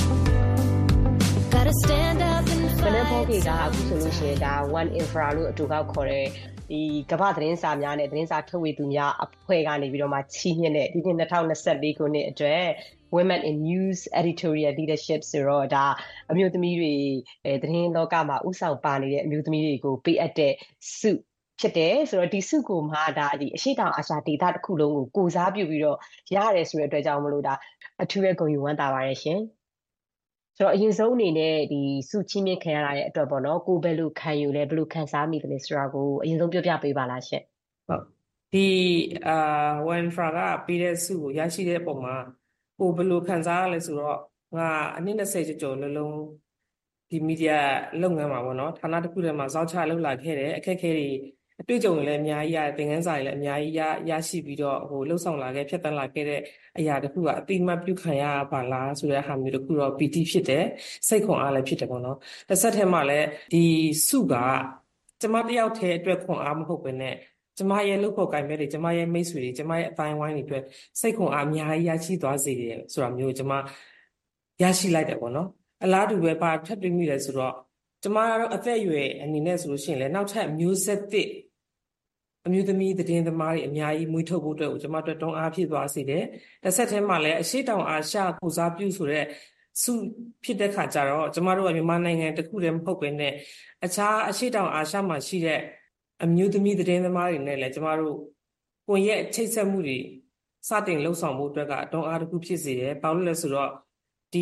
Gotta stand up and fight. မနက်ဖောကေကအခုဆိုလို့ရှိရင်ဒါ one infra လို့အတူကောက်ခေါ်တဲ့ဒီကမ္ဘာသတင်းစာများနဲ့သတင်းစာထုတ်ဝေသူများအဖွဲ့ကနေပြီးတော့မှချီးမြှင့်တဲ့ဒီနှစ်၂၀၂၄ခုနှစ်အတွက် Women in News Editorial Leadership ဆိုတော့ဒါအမျိုးသမီးတွေအဲသတင်းလောကမှာဥဆောင်ပါနေတဲ့အမျိုးသမီးတွေကိုပေးအပ်တဲ့ဆုဖြစ်တယ်ဆိုတော့ဒီစုကိုမှဒါဒီအရှိတောင်အာရှဒေသတစ်ခုလုံးကိုကိုစားပြုပြီးတော့ရတယ်ဆိုတဲ့အတွက်ကြောင့်မလို့ဒါအထူးပဲဂုဏ်ယူဝမ်းသာပါတယ်ရှင်ဆိုတော့အရင်ဆုံးအနေနဲ့ဒီစုချင်းမြင့်ခံရတဲ့အတွက်ပေါ့နော်ကိုဘယ်လိုခံယူလဲဘယ်လိုခံစားမိတယ်ဆိုတာကိုအရင်ဆုံးပြောပြပေးပါလားရှင်ဟုတ်ဒီအာ Winfra ကပြီးတဲ့စုကိုရရှိတဲ့ပုံမှာကိုဘယ်လိုခံစားရလဲဆိုတော့ငါအနည်း၂၀ကျော်ကျော်လုံးလုံးဒီမီဒီယာလုပ်ငန်းမှာပေါ့နော်ဌာနတစ်ခုထဲမှာစောင့်ချလုပ်လာခဲ့တယ်အခက်အခဲတွေအတွေ့အကြုံတွေလည်းအများကြီးရသင်ခန်းစာတွေလည်းအများကြီးရရရှိပြီးတော့ဟိုလှုပ်ဆောင်လာခဲ့ဖြတ်သန်းလာခဲ့တဲ့အရာတစ်ခုကအတိအမှတ်ပြုခံရပါလားဆိုတဲ့ဟာမျိုးတစ်ခုတော့ ပီ တီ ဖြစ်တယ်စိတ်ခွန်အားလည်းဖြစ်တယ်ပေါ့နော်တစ်ဆက်တည်းမှာလည်းဒီစုကကျမတယောက်တည်းအတွက်ခွန်အားမဟုတ်ဘဲနဲ့ကျမရဲ့လုပ်ဖို့ကိုင်မဲ့တွေကျမရဲ့မိတ်ဆွေတွေကျမရဲ့အတိုင်းဝိုင်းတွေအတွက်စိတ်ခွန်အားအများကြီးရရှိသွားစေတယ်ဆိုတာမျိုးကျမရရှိလိုက်တယ်ပေါ့နော်အလားတူပဲပါထပ်တွေ့မိတယ်ဆိုတော့ကျမတို့အသက်အရွယ်အနေနဲ့ဆိုလို့ရှိရင်လည်းနောက်ထပ်မျိုးဆက်သစ်အမျိုးသမီးသတင်းသမားတွေအများကြီးမွေးထုတ်ဖို့အတွက်ကိုကျွန်မတို့တွန်းအားဖြစ်သွားစေတယ်။တစ်ဆက်တည်းမှာလည်းအရှိတောင်အာရှကိုစားပြုဆိုတဲ့စုဖြစ်တဲ့ခါကျတော့ကျွန်မတို့ကမြန်မာနိုင်ငံတစ်ခုတည်းမဟုတ်ဘဲနဲ့အခြားအရှိတောင်အာရှမှာရှိတဲ့အမျိုးသမီးသတင်းသမားတွေနဲ့လည်းကျွန်မတို့ကိုယ့်ရဲ့ချိတ်ဆက်မှုတွေစတင်လှုပ်ဆောင်မှုအတွက်ကတွန်းအားတစ်ခုဖြစ်စေတယ်။ဘာလို့လဲဆိုတော့ဒီ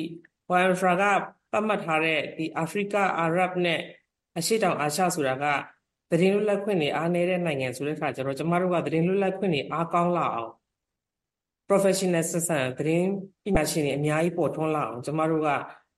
Winfra ကပတ်မှတ်ထားတဲ့ဒီအာဖရိကအာရပ်နဲ့အရှိတောင်အာရှဆိုတာကသတင်းလွတ်လပ်ခွင့်တွေအားနည်းတဲ့နိုင်ငံဆိုတဲ့အခါကျတော့ကျမတို့ကသတင်းလွတ်လပ်ခွင့်တွေအားကောင်းလာအောင် professional ဆက်ဆံသတင်းပညာရှင်တွေအများကြီးပေါ်ထွန်းလာအောင်ကျမတို့က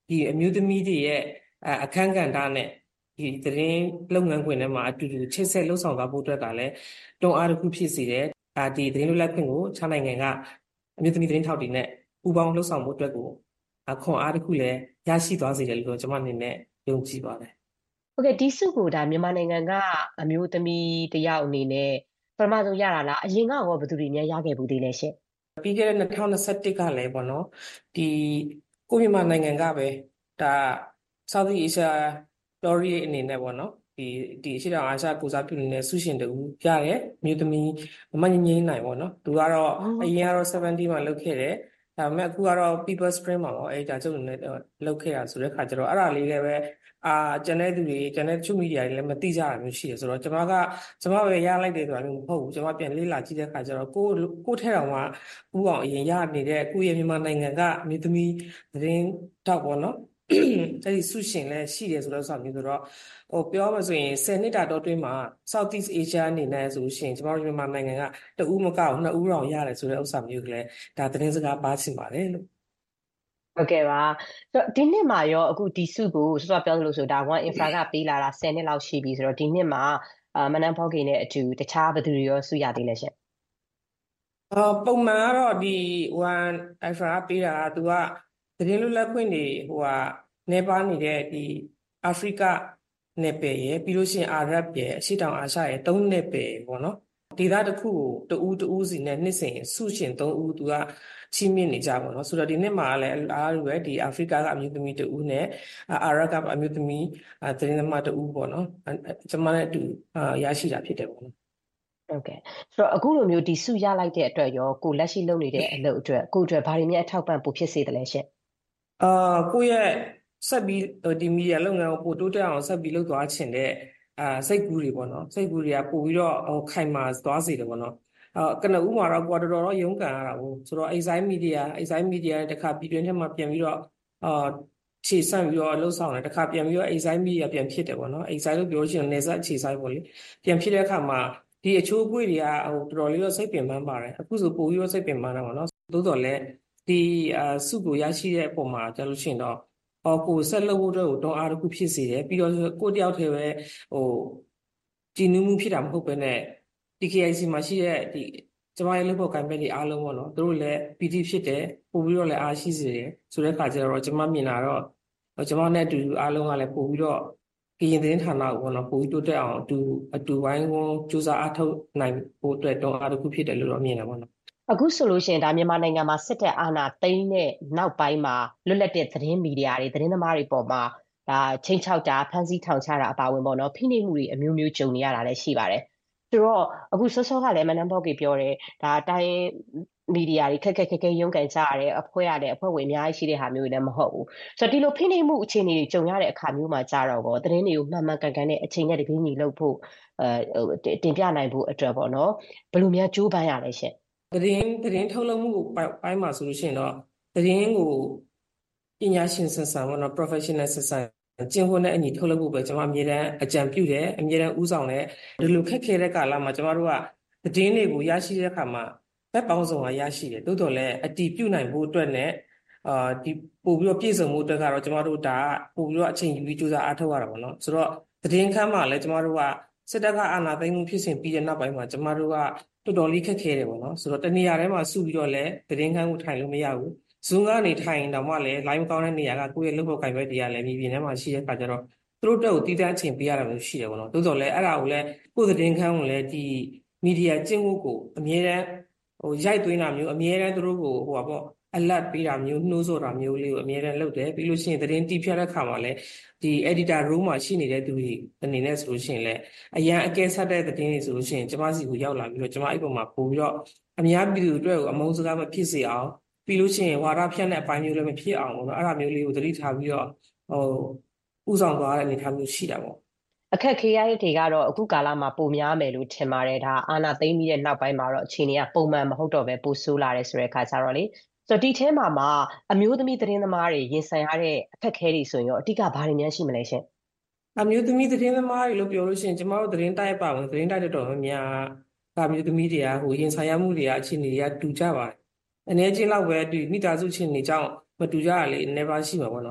ဒီအမျိုးသမီးတွေရဲ့အဲအခန်းကဏ္ဍနဲ့ဒီသတင်းလုပ်ငန်းခွင်ထဲမှာအတူတူချိတ်ဆက်လှုပ်ဆောင်သွားဖို့အတွက်ကလည်းတွန်းအားတစ်ခုဖြစ်စေတယ်။အာဒီသတင်းလွတ်လပ်ခွင့်ကိုခြားနိုင်ငံကအမျိုးသမီးသတင်းထောက်တွေနဲ့ပူးပေါင်းလှုပ်ဆောင်မှုအတွက်ကိုခွန်အားတစ်ခုလည်းရရှိသွားစေတယ်လို့ကျွန်မအနေနဲ့ယုံကြည်ပါတယ်။ဟုတ်ကဲ့ဒီစုကိုဒါမြန်မာနိုင်ငံကအမျိုးသမီးတယောက်အနေနဲ့ပထမဆုံးရတာလားအရင်ကရောဘယ်သူတွေများရခဲ့ဘူးသေးလဲရှင်။ပြီးခဲ့တဲ့နှစ်ထောင်နှစ်ဆယ့်တစ်ကလည်းပေါ့နော်ဒီကိုမြန်မာနိုင်ငံကပဲဒါ Southeast Asia Story အနေနဲ့ပေါ့နော်ဒီဒီအရှေ့တောင်အာရှကိုစားပြုနေတဲ့ဆုရှင်တူရတယ်မြို့သမီးမငင်းငင်းနိုင်ပေါ့နော်သူကတော့အရင်ကတော့ seventy မှာလုပ်ခဲ့တယ်ဒါပေမဲ့အခုကတော့ People Spring မှာပေါ့အဲဒါကျုပ်လည်းလုပ်ခဲ့တာဆိုတဲ့ခါကျတော့အဲ့ဒါလေးလည်းပဲအာကျန်တဲ့သူတွေကျန်တဲ့ချုပ်မီဒီယာတွေလည်းမသိကြတာမျိုးရှိတယ်ဆိုတော့ကျွန်မကကျွန်မပဲရလိုက်တယ်ဆိုတာမျိုးမဟုတ်ဘူးကျွန်မပြန်လေ့လာကြည့်တဲ့ခါကျတော့ကိုကိုထဲတော်မှာဥအောင်အရင်ရနေတဲ့ကိုရဲ့မြန်မာနိုင်ငံကမြို့သမီးသတင်းတောက်ပေါ့နော်အဲ့ဒီဆုရှင်လည်းရှိတယ်ဆိုတော့ဆိုမျိုးဆိုတော့ဟိုပြောမှဆိုရင်tenနှစ်တာတော့တွင်းမှာ Southeast Asia အနေနဲ့ဆိုရှင်ကျွန်တော်တို့မြန်မာနိုင်ငံကတဦးမကောက်နှစ်ဦးတောင်ရတယ်ဆိုတဲ့ဥစ္စာမျိုးကလည်းဒါသတင်းစကားပါချင်ပါတယ်လို့ဟုတ်ကဲ့ပါဆိုတော့ဒီနှစ်မှာရောအခုဒီစုကိုစောစောပြောသလိုဆိုဒါ One Infra ကပေးလာတာtenနှစ်လောက်ရှိပြီဆိုတော့ဒီနှစ်မှာအာမနန်ဖောက်ကေနဲ့အတူတခြားဘယ်သူတွေရောစုရသေးလဲရှင်အာပုံမှန်ကတော့ဒီ One Infra ကပေးတာကသူကသတင်းလွတ်လပ်ခွင့်တွေဟိုကနေပါနေတဲ့ဒီအာဖရိကနယ်ပယ်ရယ်ပြီးလို့ရှိရင်အာရပ်ရယ်အရှေ့တောင်အာရှရယ်သုံးနယ်ပယ်ပေါ့နော်ဒေသတစ်ခုကိုတဦးတဦးစီနဲ့နှစ်စဉ်ဆုရှင်သုံးဦးသူကချီးမြှင့်နေကြပါတော့ဆိုတော့ဒီနှစ်မှာလည်းအားရပဲဒီအာဖရိကကအမျိုးသမီးတဦးနဲ့အာရပ်ကအမျိုးသမီးသတင်းသမားတဦးပေါ့နော်ကျွန်မလည်းအတူရရှိတာဖြစ်တယ်ပေါ့နော်ဟုတ်ကဲ့ဆိုတော့အခုလိုမျိုးဒီဆုရလိုက်တဲ့အတွက်ရောကိုလက်ရှိလုပ်နေတဲ့အလုပ်အတွက်ကိုအတွက်ဘာတွေများအထောက်ပံ့ပို့ဖြစ်စေတယ်လဲရှင်အာကိုရဲ့ဆက်ပြီးဒီမီဒီယာလုပ်ငန်းကိုပိုတိုးတက်အောင်ဆက်ပြီးလုပ်သွားချင်တဲ့အာစိတ်ကူးတွေပေါ့နော်စိတ်ကူးတွေကပို့ပြီးတော့ဟိုခိုင်မာသွားစေတယ်ပေါ့နော်အာကနဦးမှာတော့ကိုကတော်တော်ရုန်းကန်ရတာဘူးဆိုတော့ Exile Media Exile Media တခါပြည်တွင်းထဲမှာပြန်ပြီးတော့အာခြေဆန့်ပြီးတော့လှုပ်ဆောင်တယ်တခါပြန်ပြီးတော့ Exile Media ပြန်ဖြစ်တယ်ပေါ့နော် Exile လို့ပြောလို့ရှိရင်နေဆက်ခြေဆိုင်ပေါ့လေပြန်ဖြစ်တဲ့အခါမှာဒီအချိုးအကွေ့တွေကဟိုတော်တော်လေးတော့စိတ်ပင်ပန်းပါတယ်အခုဆိုပို့ပြီးတော့စိတ်ပင်ပန်းတာပေါ့နော်သို့တော်လည်းဒီအာစုကိုရရှိတဲ့အပေါ်မှာကျလို့ရှိရင်တော့အော်ကိုဆက်လုပ်ဖို့အတွက်ကိုတွန်းအားတစ်ခုဖြစ်စေတယ်ပြီးတော့ကိုတယောက်တည်းပဲဟိုကြည်နူးမှုဖြစ်တာမဟုတ်ဘဲနဲ့ T K I C မှာရှိတဲ့ဒီကျမရဲ့လုပ်ဖို့ကံပဲဒီအားလုံးပေါ့နော်သူတို့လည်း P T ဖြစ်တယ်ပို့ပြီးတော့လည်းအားရှိစေတယ်ဆိုတဲ့အခါကျတော့ကျမမြင်လာတော့ကျမနဲ့အတူအားလုံးကလည်းပို့ပြီးတော့ကရင်သတင်းဌာနကိုပေါ့နော်ပို့ပြီးတိုးတက်အောင်အတူအတူဝိုင်းဝန်းကြိုးစားအားထုတ်နိုင်ဖို့အတွက်တွန်းအားတစ်ခုဖြစ်တယ်လို့တော့မြင်တယ်ပေါ့နော်အခုဆိုလို့ရှိရင်ဒါမြန်မာနိုင်ငံမှာစစ်တပ်အာဏာသိမ်းတဲ့နောက်ပိုင်းမှာလွတ်လပ်တဲ့သတင်းမီဒီယာတွေသတင်းသမားတွေပေါ်မှာဒါချိန်ချောက်တာဖမ်းဆီးထောင်ချတာအပါအဝင်ပေါ့နော်ဖိနှိပ်မှုတွေအမျိုးမျိုးကြုံနေရတာလည်းရှိပါတယ်ဆိုတော့အခုစောစောကလည်းမနန်းဘော့ကေပြောတယ်ဒါတိုင်းမီဒီယာတွေခက်ခက်ခက်ခဲရုန်းကန်ကြရတယ်အဖွဲ့ရတယ်အဖွဲ့ဝင်အများကြီးရှိတဲ့ဟာမျိုးတွေလည်းမဟုတ်ဘူးဆိုတော့ဒီလိုဖိနှိပ်မှုအခြေအနေတွေကြုံရတဲ့အခါမျိုးမှာကြတော့ကောသတင်းတွေကိုမှန်မှန်ကန်ကန်နဲ့အချိန်နဲ့တပြေးညီလုပ်ဖို့အဲတင်ပြနိုင်ဖို့အတွက်ပေါ့နော်ဘယ်လိုများကြိုးပမ်းရလဲရှင်သတင်းသတင်းထုတ်လုပ်မှုကိုပိုင်းမှာဆိုလို့ရှိရင်တော့သတင်းကိုပညာရှင်ဆန်ဆန်ပေါ့နော် professional ဆန်ဆန်ကျင့်ဝတ်နဲ့အညီထုတ်လုပ်ဖို့ပဲကျွန်မအမြဲတမ်းအကြံပြုတယ်အမြဲတမ်းဥဆောင်တယ်ဒီလိုခက်ခဲတဲ့ကာလမှာကျွန်တော်တို့ကသတင်းတွေကိုရရှိတဲ့အခါမှာဘက်ပေါင်းစုံကရရှိတယ်တိုးတော်လည်းအတီးပြုနိုင်ဖို့အတွက်နဲ့အာဒီပို့ပြီးတော့ပြည့်စုံမှုအတွက်ကတော့ကျွန်တော်တို့ဒါပို့ပြီးတော့အချိန်ယူပြီးကြိုးစားအားထုတ်ရတာပေါ့နော်ဆိုတော့သတင်းခန်းမှာလည်းကျွန်တော်တို့ကစစ်တပ်ကအာဏာသိမ်းမှုဖြစ်စဉ်ပြီးတဲ့နောက်ပိုင်းမှာကျွန်တော်တို့ကတော်တော်လေးခက်ခဲတယ်ပေါ့နော်ဆိုတော့တနေရာထဲမှာစုပြီးတော့လည်းသတင်းခန်းကိုထိုင်လို့မရဘူး Zoom ကနေထိုင်တော့မှလည်း live ကောင်းတဲ့နေရာကကိုယ့်ရဲ့လုပ်ဖို့ကံပဲတရားလည်းမြေပြင်ထဲမှာရှိတဲ့အခါကျတော့သူတို့တက်ကိုတည်တံ့အချိန်ပေးရတာမျိုးရှိတယ်ပေါ့နော်တိုးတော်လည်းအဲ့ဒါကိုလည်းကိုယ်သတင်းခန်းကိုလည်းဒီမီဒီယာကျင့်ဝတ်ကိုအမြဲတမ်းဟိုရိုက်သွင်းတာမျိုးအမြဲတမ်းသူတို့ကိုဟိုပါပေါ့ alert ပေးတာမျိုးနှိုးဆော်တာမျိုးလေးကိုအမြဲတမ်းလုပ်တယ်ပြီးလို့ရှိရင်သတင်းတီးဖြတ်တဲ့အခါမှာလည်းဒီ editor room မှာရှိနေတဲ့သူတွေအနေနဲ့ဆိုလို့ရှိရင်လည်းအရန်အကဲဆက်တဲ့သတင်းတွေဆိုလို့ရှိရင်ကျမစီကိုရောက်လာပြီးတော့ကျမအဲ့ပုံမှာပို့ပြီးတော့အများပြည်သူအတွက်ကိုအမုန်းစကားမဖြစ်စေအောင်ပြီးလို့ရှိရင်ဝါဒဖြန့်တဲ့အပိုင်းမျိုးလည်းမဖြစ်အောင်ပေါ့နော်အဲ့ဒါမျိုးလေးကိုသတိထားပြီးတော့ဟိုဥဆောင်သွားတဲ့အနေအထားမျိုးရှိတာပေါ့အခက်ခဲရတဲ့တွေကတော့အခုကာလမှာပုံများမယ်လို့ထင်ပါတယ်ဒါအာနာသိမ့်ပြီးတဲ့နောက်ပိုင်းမှာတော့အခြေအနေကပုံမှန်မဟုတ်တော့ပဲပိုဆိုးလာတယ်ဆိုတဲ့အခါကျတော့လေဆိုတော့ဒီထဲမှာမှာအမျိုးသမီးသတင်းသမားတွေရင်ဆိုင်ရတဲ့အခက်ခဲတွေဆိုရင်ရောအဓိကဘာတွေများရှိမလဲရှင်အမျိုးသမီးသတင်းသမားတွေလို့ပြောလို့ရှိရင်ကျမတို့သတင်းတိုက်ပါဝင်သတင်းတိုက်တော်တော်များများအမျိုးသမီးတွေကဟိုရင်ဆိုင်ရမှုတွေကအခြေအနေတွေကတူကြပါတယ်အနေချင်းလောက်ပဲဒီမိသားစုချင်းနေကြောင်းမတူကြရလေ never ရှိမှာပေါ့နော်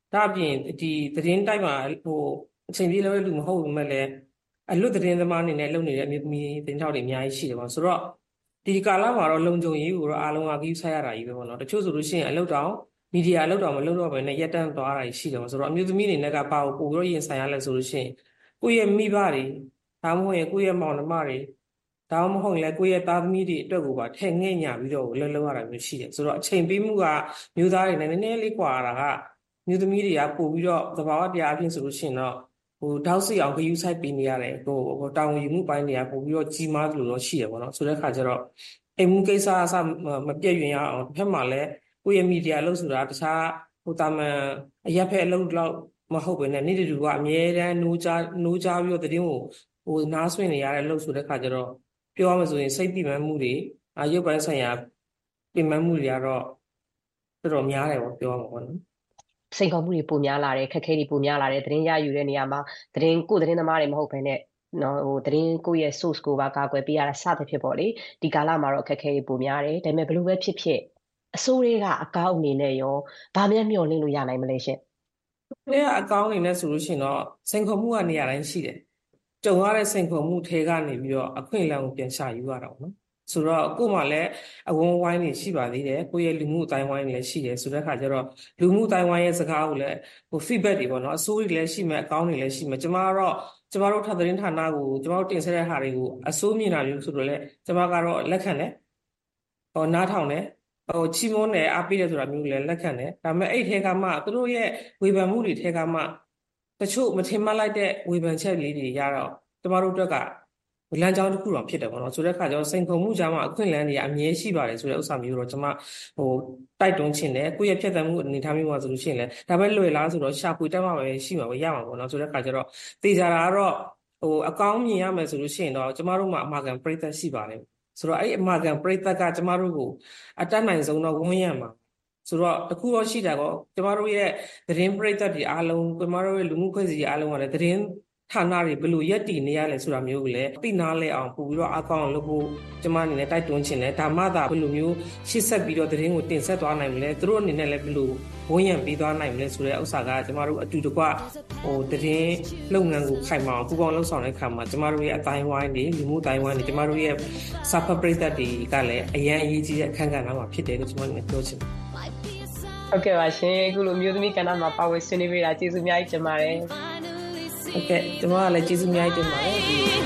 ဒါအပြင်ဒီသတင်းတိုက်မှာဟိုအချိန်ကြီးလည်းလူမဟုတ်ဘူးမဲ့လည်းအလွတ်သတင်းသမားအနေနဲ့လုပ်နေတဲ့အမျိုးသမီးသတင်းထောက်တွေအများကြီးရှိတယ်ပေါ့ဆိုတော့ဒီကာလမှာတော့လုံခြုံရေးကိုတော့အားလုံးကကြီးဆိုင်ရတာကြီးပဲပေါ့နော်တချို့ဆိုလို့ရှိရင်အလုပ်တောင်မီဒီယာအလုပ်တောင်မလုပ်တော့ဘဲနဲ့ရက်တန်းသွားတာရှိတယ်ပေါ့ဆိုတော့အမျိုးသမီးတွေနဲ့ကပါကိုပို့ပြီးရင်ဆိုင်ရလဲဆိုလို့ရှိရင်ကိုယ့်ရဲ့မိဘတွေဒါမှမဟုတ်ရင်ကိုယ့်ရဲ့မောင်နှမတွေဒါမှမဟုတ်ရင်လည်းကိုယ့်ရဲ့သားသမီးတွေအတွက်ကိုပါထည့်ငဲ့ညာပြီးတော့လှုပ်လှုပ်ရတာမျိုးရှိတယ်ဆိုတော့အချိန်ပေးမှုကမျိုးသားတွေနဲ့နည်းနည်းလေးကွာတာကမျိုးသမီးတွေကပို့ပြီးတော့သဘာဝတရားအဖြစ်ဆိုလို့ရှိရင်တော့ဟိုတောက်စီအောင်ခယူးဆိုင်ပေးနေရတယ်ဟိုဟိုတောင်ယူမှုပိုင်းတွေကပို့ပြီးတော့ကြီးမားလို့တော့ရှိတယ်ပေါ့နော်ဆိုတဲ့အခါကျတော့အိမ်မှုကိစ္စအစမပြည့်ရင်ရအောင်တစ်ဖက်မှာလည်းကိုယ့်ရဲ့မီဒီယာအလုပ်ဆိုတာတခြားဟိုတာမန်အရက်ဖက်အလုပ်တော့မဟုတ်ဘဲနဲ့နေ့တူကအမြဲတမ်းနိုးကြနိုးကြပြီးတော့တင်းကိုဟိုနားဆွင့်နေရတဲ့လုပ်ဆိုတဲ့ခါကျတော့ပြောရမယ်ဆိုရင်စိတ်ပြိမှန်းမှုတွေအာရုပ်ပိုင်းဆိုင်ရာပြိမှန်းမှုတွေကတော့တော်တော်များတယ်ပေါ့ပြောရမှာပေါ့နော်စိန်ခေါ်မှုတွေပိုများလာတယ်ခက်ခဲတွေပိုများလာတယ်သတင်းရယူတဲ့နေရာမှာသတင်းကိုသတင်းသမားတွေမဟုတ်ဘဲနဲ့နော်ဟိုသတင်းကိုရဲ့ source ကိုပါကာကွယ်ပေးရတာစသဖြင့်ပေါ့လေဒီကာလမှာတော့ခက်ခဲတွေပိုများတယ်ဒါပေမဲ့ဘယ်လိုပဲဖြစ်ဖြစ်အစိုးရကအကောင့်အနေနဲ့ရောဗာမျက်မျှော်လင့်လို့ရနိုင်မလဲရှင်။အဲအကောင့်အနေနဲ့ဆိုလို့ရှိရင်တော့စိန်ခေါ်မှုကနေရာတိုင်းရှိတယ်။ကြုံရတဲ့စိန်ခေါ်မှုထဲကနေပြီးတော့အခွင့်အလမ်းကိုပြန်ရှာယူရတာပေါ့နော်။ဆိုတော့ကို့မှာလည်းအဝန်းဝိုင်းနေရှိပါသေးတယ်။ကိုယ့်ရဲ့လူမှုအတိုင်းဝိုင်းလည်းရှိတယ်ဆိုတဲ့အခါကျတော့လူမှုအတိုင်းဝိုင်းရဲ့စကားကိုလည်းဟို feedback တွေပေါ့နော်အစိုးရလည်းရှိမယ်အကောင့်တွေလည်းရှိမယ်။ကျမကတော့ကျမတို့ထပ်သတင်းဌာနကိုကျမတို့တင်ဆက်တဲ့ဟာတွေကိုအစိုးမြင်တာမျိုးဆိုတော့လေကျမကတော့လက်ခံတယ်။ဟောနားထောင်တယ်ဟိုချီမွန်းတယ်အားပေးတယ်ဆိုတာမျိုးလည်းလက်ခံတယ်ဒါပေမဲ့အဲ့ထဲကမှသူတို့ရဲ့ဝေဖန်မှုတွေထဲကမှတချို့မထင်မှတ်လိုက်တဲ့ဝေဖန်ချက်လေးတွေရတော့ကျမတို့အတွက်ကလမ်းကြောင်းတစ်ခုတော့ဖြစ်တယ်ပေါ့နော်ဆိုတဲ့အခါကျတော့စိန်ခုံမှုကြားမှာအခွင့်အလမ်းတွေအမြဲရှိပါတယ်ဆိုတဲ့ဥစ္စာမျိုးတော့ကျမဟိုတိုက်တွန်းချင်တယ်ကိုယ့်ရဲ့ဖြတ်သန်းမှုအနေထားမျိုးမှာဆိုလို့ရှိရင်လည်းဒါပဲလွယ်လားဆိုတော့ရှာဖွေတက်မှပဲရှိမှာပဲရမှာပေါ့နော်ဆိုတဲ့အခါကျတော့သိကြတာကတော့ဟိုအကောင်းမြင်ရမယ်ဆိုလို့ရှိရင်တော့ကျမတို့မှာအမှားကန်ပြိသက်ရှိပါတယ်ဆိုတော့အဲ့အမှားကန်ပြိသက်ကကျမတို့ကိုအတတ်နိုင်ဆုံးတော့ဝန်းရံမှာဆိုတော့တခုတော့ရှိတာကောကျမတို့ရဲ့သတင်းပြိသက်တွေအားလုံးကျမတို့ရဲ့လူမှုခွင့်စီအားလုံးကလည်းသတင်းဌာနတွေဘယ်လိုရက်တည်နေရလဲဆိုတာမျိုးကိုလည်းသိနာလဲအောင်ပို့ပြီးတော့အကောင့်လုပ်ဖို့ကျမအနေနဲ့တိုက်တွန်းချင်တယ်ဒါမှသာဘယ်လိုမျိုးရှေ့ဆက်ပြီးတော့သတင်းကိုတင်ဆက်သွားနိုင်မလဲသူတို့အနေနဲ့လည်းဘယ်လိုဝန်းရံပေးသွားနိုင်မလဲဆိုတဲ့ဥစ္စာကကျမတို့အတူတကွဟိုသတင်းလုပ်ငန်းကိုခိုင်မာအောင်ပူးပေါင်းလှုပ်ဆောင်တဲ့အခါမှာကျမတို့ရဲ့အတိုင်းဝိုင်းတွေလူမှုတိုင်းဝိုင်းတွေကျမတို့ရဲ့စာဖတ်ပရိသတ်တွေကလည်းအရန်အရေးကြီးတဲ့အခန်းကဏ္ဍမှာဖြစ်တယ်လို့ကျမတို့ပြောချင်တယ်ဟုတ်ကဲ့ပါရှင်အခုလိုမျိုးသမီးကဏ္ဍမှာပါဝင်ဆွေးနွေးပေးတာကျေးဇူးအများကြီးတင်ပါတယ်ဟုတ်ကဲ့ကျမကလည်းကျေးဇူးအများကြီးတင်ပါတယ်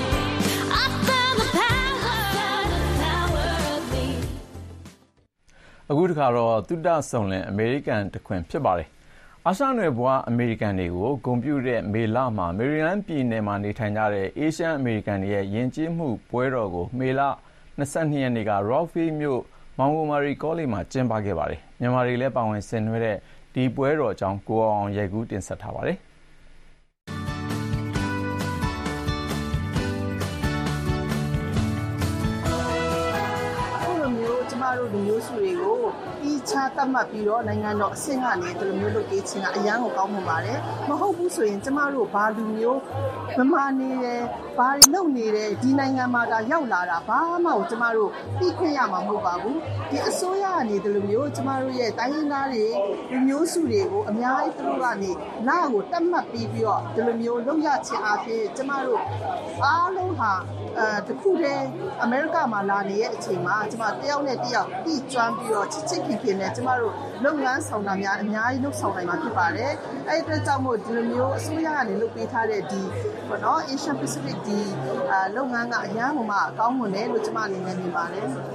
အခုတခါတော့သုတဆုံလင်အမေရိကန်တခွင်ဖြစ်ပါတယ်အာရှနယ်ဘွားအမေရိကန်တွေကိုဂုဏ်ပြုတဲ့မေလမှာမေရီလန်းပြည်နယ်မှာနေထိုင်ကြတဲ့အေရှန်အမေရိကန်တွေရဲ့ယဉ်ကျေးမှုပွဲတော်ကိုမေလ၂၂ရက်နေ့က Rockville မြို့ Montgomery College မှာကျင်းပခဲ့ပါတယ်မြန်မာတွေလည်းပါဝင်ဆင်နွှဲတဲ့ဒီပွဲတော်အကြောင်းကိုအောင်ရိုက်ကူးတင်ဆက်ထားပါတယ်ကျမတို့လူမျိုးစုတွေကိုပြီးခြားသတ်မှတ်ပြီးတော့နိုင်ငံတော်အဆင့်ကနေဒီလိုမျိုးလုပ်ပေးခြင်းကအရန်ကိုကောင်းမှုပါတယ်မဟုတ်ဘူးဆိုရင်ကျမတို့ဘာလူမျိုးမမာနေတယ်ဘာတွေလုပ်နေတယ်ဒီနိုင်ငံမှာဒါရောက်လာတာဘာမှကိုကျမတို့ပြီးခွင့်ရမှာမဟုတ်ပါဘူးဒီအစိုးရကနေဒီလိုမျိုးကျမတို့ရဲ့တိုင်းရင်းသားတွေလူမျိုးစုတွေကိုအများကြီးသူတို့ကနေနားကိုတတ်မှတ်ပြီးပြီးတော့ဒီလိုမျိုးလုပ်ရခြင်းအပြင်ကျမတို့အားလုံးဟာအဲတခုတည်းအမေရိကမှာလာနေတဲ့အချိန်မှာကျမတယောက်နဲ့တယောက်ပြီးကျွမ်းပြီးတော့ချစ်ချစ်ခင်ခင်နဲ့ကျမတို့လုပ်ငန်းဆောင်တာများအများကြီးလုပ်ဆောင်နိုင်မှာဖြစ်ပါတယ်။အဲဒီအတွက်ကြောင့်မို့ဒီလိုမျိုးအစိုးရကနေလုပ်ပေးထားတဲ့ဒီပေါ့နော် Asian Pacific ဒီအလုပ်ငန်းကအများကြီးမှအကောင်းမွန်တယ်လို့ကျမအနေနဲ့မြင်ပါတယ်။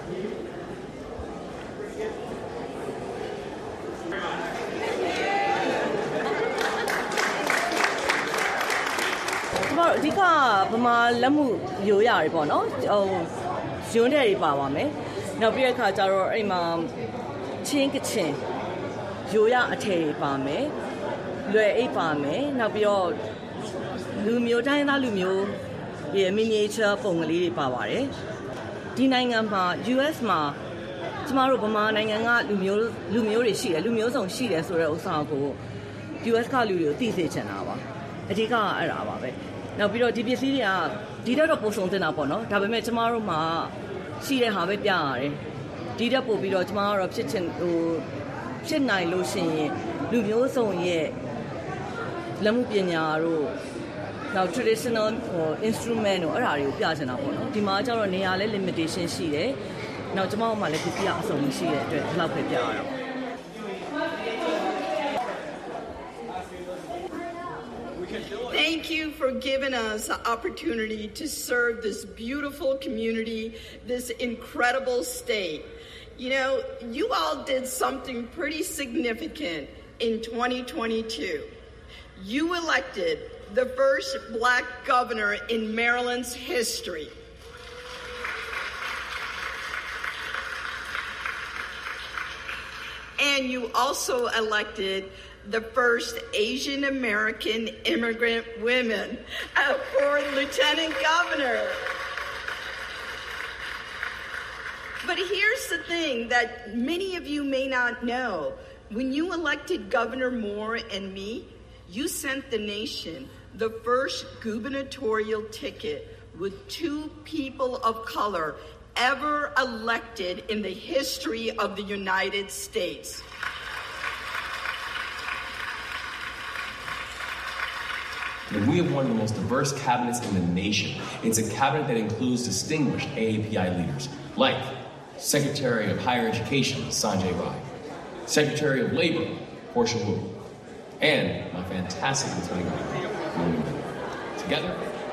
အဓိကဗမာလက်မှုရိုးရာတွေပေါ့နော်ဟိုရွန်းတဲ့တွေပါပါမယ်နောက်ပြီးတဲ့အခါကျတော့အဲ့မှာချင်းကချင်းရိုးရာအထည်တွေပါမယ်လွယ်အိတ်ပါမယ်နောက်ပြီးတော့လူမျိုးတိုင်းသားလူမျိုးရဲ့ miniature ပုံကလေးတွေပါပါတယ်ဒီနိုင်ငံမှာ U S မှာကျမတို့ဗမာနိုင်ငံကလူမျိုးလူမျိုးတွေရှိတယ်လူမျိုးစုံရှိတယ်ဆိုတဲ့ဥစ္စာကို U S ကလူတွေကိုသိစေချင်တာပါအဓိကအဲ့ဒါပါပဲနောက်ပြီးတော့ဒီပစ္စည်းတွေကဒီတက်တော့ပုံစုံတင်တာပေါ့နော်ဒါပေမဲ့ကျမတို့မှာရှိတဲ့ဟာပဲပြရတယ်ဒီတက်ပို့ပြီးတော့ကျမတို့ဖြစ်ချင်ဟိုဖြစ်နိုင်လို့ရှိရင်လူမျိုးစုံရဲ့လက်မှုပညာတို့နောက် traditional ဟို instrument တို့အဲ့ဒါတွေကိုပြချင်တာပေါ့နော်ဒီမှာကျတော့နေရာလဲ limitation ရှိတယ်နောက်ကျွန်မတို့မှလည်းပြပြအစုံရှိတဲ့အတွက်ဒီလောက်ပဲပြရတာပေါ့ Thank you for giving us the opportunity to serve this beautiful community, this incredible state. You know, you all did something pretty significant in twenty twenty-two. You elected the first black governor in Maryland's history. And you also elected the first Asian American immigrant women uh, for lieutenant governor. But here's the thing that many of you may not know. When you elected Governor Moore and me, you sent the nation the first gubernatorial ticket with two people of color ever elected in the history of the United States. And we have one of the most diverse cabinets in the nation. It's a cabinet that includes distinguished A A P I leaders like Secretary of Higher Education, Sanjay Rai, Secretary of Labor, Portia Wu, and my fantastic Lieutenant Governor, William Bennett. Together,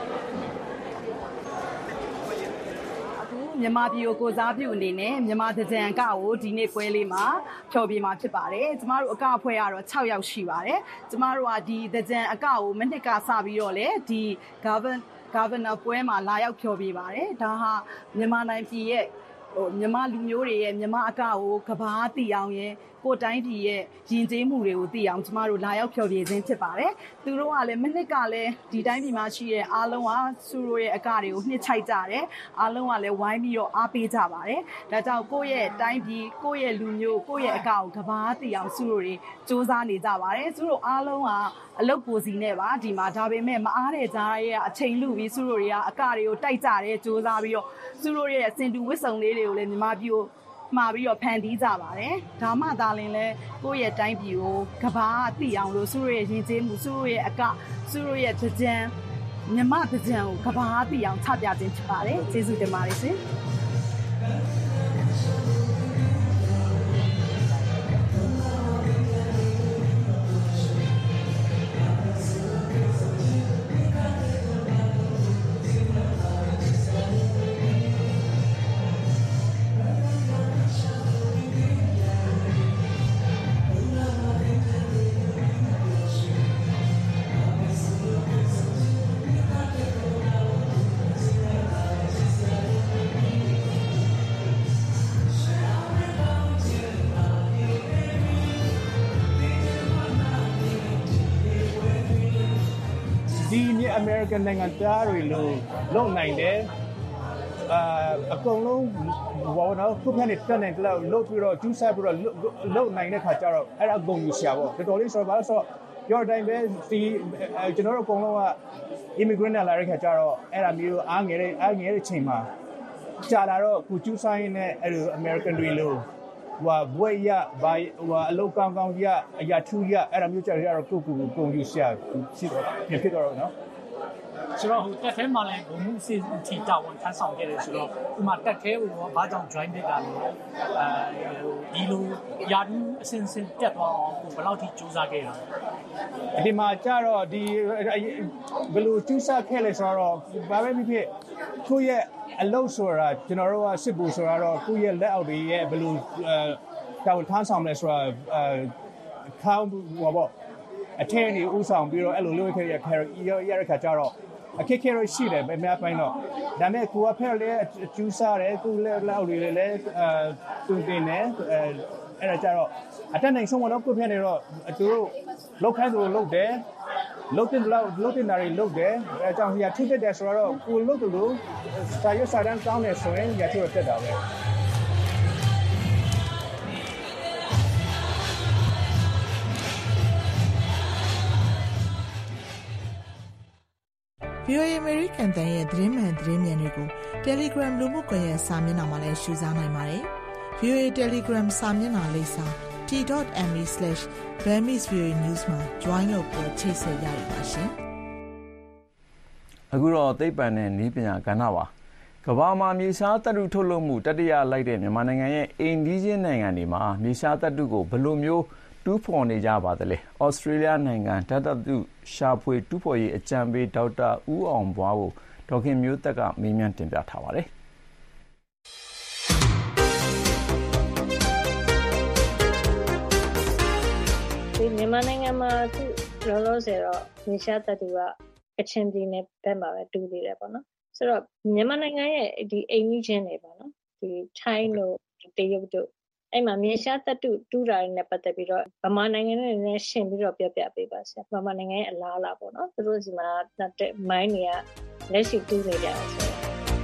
မြန်မာပြည်ကိုကိုစားပြုအနေနဲ့မြန်မာသကြံကကိုဒီနေ့ပွဲလေးမှာဖြောပြမှာဖြစ်ပါတယ်။ကျမတို့အကအဖွဲ့ကတော့၆ယောက်ရှိပါတယ်။ကျမတို့ကဒီသကြံအကကိုမနစ်ကစပြီးတော့လေဒီ govern governor ပွဲမှာလာရောက်ဖြောပြပါတယ်။ဒါဟာမြန်မာနိုင်ငံပြည်ရဲ့ဟိုမြန်မာလူမျိုးတွေရဲ့မြန်မာအကကိုကဘာသိအောင်ရဲ့ကိုတိုင်းပြည်ရဲ့ယဉ်ကျေးမှုတွေကိုသိအောင်ကျမတို့လာရောက်ဖြောပြခြင်းဖြစ်ပါတယ်။သူတို့ကလည်းမနစ်ကလည်းဒီတိုင်းပြည်မှာရှိတဲ့အားလုံးကသူတို့ရဲ့အကတွေကိုနှစ်ချိုက်ကြတယ်။အားလုံးကလည်းဝိုင်းပြီးတော့အားပေးကြပါတယ်။ဒါကြောင့်ကိုယ့်ရဲ့တိုင်းပြည်ကိုယ့်ရဲ့လူမျိုးကိုယ့်ရဲ့အကကိုကဘာသိအောင်သူတို့တွေစ조사နေကြပါတယ်။သူတို့အားလုံးကအလုပ်ကိုစီနဲ့ပါဒီမှာဒါပေမဲ့မအားတဲ့ကြားရဲ့အချိန်လူပြီးသူတို့တွေကအကတွေကိုတိုက်ကြတယ်စ조사ပြီးတော့သူတို့ရဲ့စင်တူဝစ်စုံလေးတွေကိုလည်းမြန်မာပြည်ကိုမှာပြီးတော့ဖန်တီးကြပါတယ်ဒါမှသာလင်လဲကိုယ့်ရဲ့တိုင်းပြည်ကိုကဘာသိအောင်လို့သူတို့ရဲ့ယဉ်ကျေးမှုသူတို့ရဲ့အကသူတို့ရဲ့ကြံမြမကြံကိုကဘာသိအောင်ချပြခြင်းဖြစ်ပါတယ်ကျေးဇူးတင်ပါတယ်ရှင် American နိုင်ငံသားတွေလို့လုံနိုင်တယ်အာအကုန်လုံးဘောနော်ခုဖက်နဲ့တက်နေတယ်လို့လုပ်ပြီးတော့ကျူးဆပ်ပြီးတော့လုံနိုင်တဲ့ခါကျတော့အဲ့ဒါအကုန်ယူရှာပေါ့တော်တော်လေးဆိုတော့ဘာလို့ဆိုတော့ပြောတိုင်းပဲဒီကျွန်တော်တို့အကုန်လုံးက immigrant လာတဲ့ခါကျတော့အဲ့ဒါမျိုးအားငယ်တဲ့အားငယ်တဲ့ချိန်မှာကြာလာတော့ခုကျူးဆိုင်နဲ့အဲ့လို American တွေလို့ဟိုဘွဲရဘာဟိုအလောက်ကောင်းကောင်းရအရာထူးရအဲ့ဒါမျိုးကြာရတော့ကိုကူကိုကုန်ယူရှာဖြစ်တော့ဖြစ်တော့နော်ဆိုတော့ဟိုတက်ထဲမှာလည်းဘုံမှုစီတီတာဝန်ထမ်းဆောင်ခဲ့တယ်ဆိုတော့ဒီမှာတက်ထဲကိုဘာကြောင့် join ဖြစ်တာလဲအဲဒီလိုယာဒူးအစင်စင်တက်သွားအောင်ကိုဘယ်လောက်ထိစူးစမ်းခဲ့တာလဲဒီမှာကျတော့ဒီဘယ်လိုစူးစမ်းခဲ့လဲဆိုတော့ဘာပဲဖြစ်ဖြစ်ကိုယ့်ရဲ့အလုပ်ဆိုတာကျွန်တော်တို့ကစစ်ဘူးဆိုတော့ကိုယ့်ရဲ့လက်အောက်တွေရဲ့ဘယ်လိုတာဝန်ထမ်းဆောင်လဲဆိုတာခေါင်းဟောပေါ့အထက်နေဥဆောင်ပြီးတော့အဲ့လိုလုပ်ခဲ့ရရရခါကျတော့အခက်ခဲရရှိတယ်အများပိုင်းတော့ဒါမဲ့ကိုကဖက်လဲကျူးစားတယ်ကိုလဲလောက်တွေလဲအဲတွင်တင်တယ်အဲအဲ့ဒါကျတော့အတက်နိုင်ဆုံးကတော့ကိုဖက်နေတော့သူတို့လောက်ခိုင်းသူတို့လုပ်တယ်လုပ်တင်လောက်လုပ်တင်တာတွေလုပ်တယ်အဲကြောင့်ဒီကထိတက်တယ်ဆိုတော့ကိုလုပ်သူတို့စာရွက်စာတမ်းကောင်းတယ်ဆိုရင်ရထရတက်တာပဲဗီအိုအေ American တန်ရဲ့သတင်းမှန်သတင်းမြန်တွေကို Telegram လူမှုကွန်ရက်စာမျက်နှာမှာလည်းရှုစားနိုင်ပါတယ်။ ဗီအိုအေ Telegram စာမျက်နှာလိပ်စာ t dot m e slash burmese voa news မှာ join လုပ်ပြီးချိတ်ဆက်ရပါရှင်အခုတော့သိပ္ပံနဲ့နည်းပညာကဏ္ဍပါကမ္ဘာမှာမြေရှားသတ္တုထုတ်လုပ်မှုတတိယလိုက်တဲ့မြန်မာနိုင်ငံရဲ့အိမ်နီးချင်းနိုင်ငံတွေမှာမြေရှားသတ္တုကိုဘယ်လိုမျိုးတူးဖော်နေကြပါသလဲဩစတြေးလျနိုင်ငံဓာတ်သတ္တုရှာဖွေတူးဖော်ရေးအကြံပေးဒေါက်တာဦးအောင်ဘွားကိုဒေါခင်မျိုးသက်ကမေးမြန်းတင်ပြထားပါတယ်ဒီမြန်မာနိုင်ငံမှာအခုလောလောဆယ်တော့မြေရှားသတ္တုကကချင်ပြည်နယ်ဘက်မှာပဲတူးနေတယ်ပေါ့နော်ဆိုတော့မြန်မာနိုင်ငံရဲ့ဒီအိမ်နီးချင်းတွေပေါ့နော်ဒီထိုင်းတို့တရုတ်တို့အဲ့မှာမြေရှားသတ္တုတူးတာတွေနဲ့ပတ်သက်ပြီးတော့ဗမာနိုင်ငံနဲ့လည်းရှင်းပြီးတော့ပြောပြပေးပါဆရာဗမာနိုင်ငံရဲ့အလားအလာပေါ့နော်သူတို့စီမှာမိုင်းတွေကလက်ရှိတူးနေကြတယ်ဆိုတော့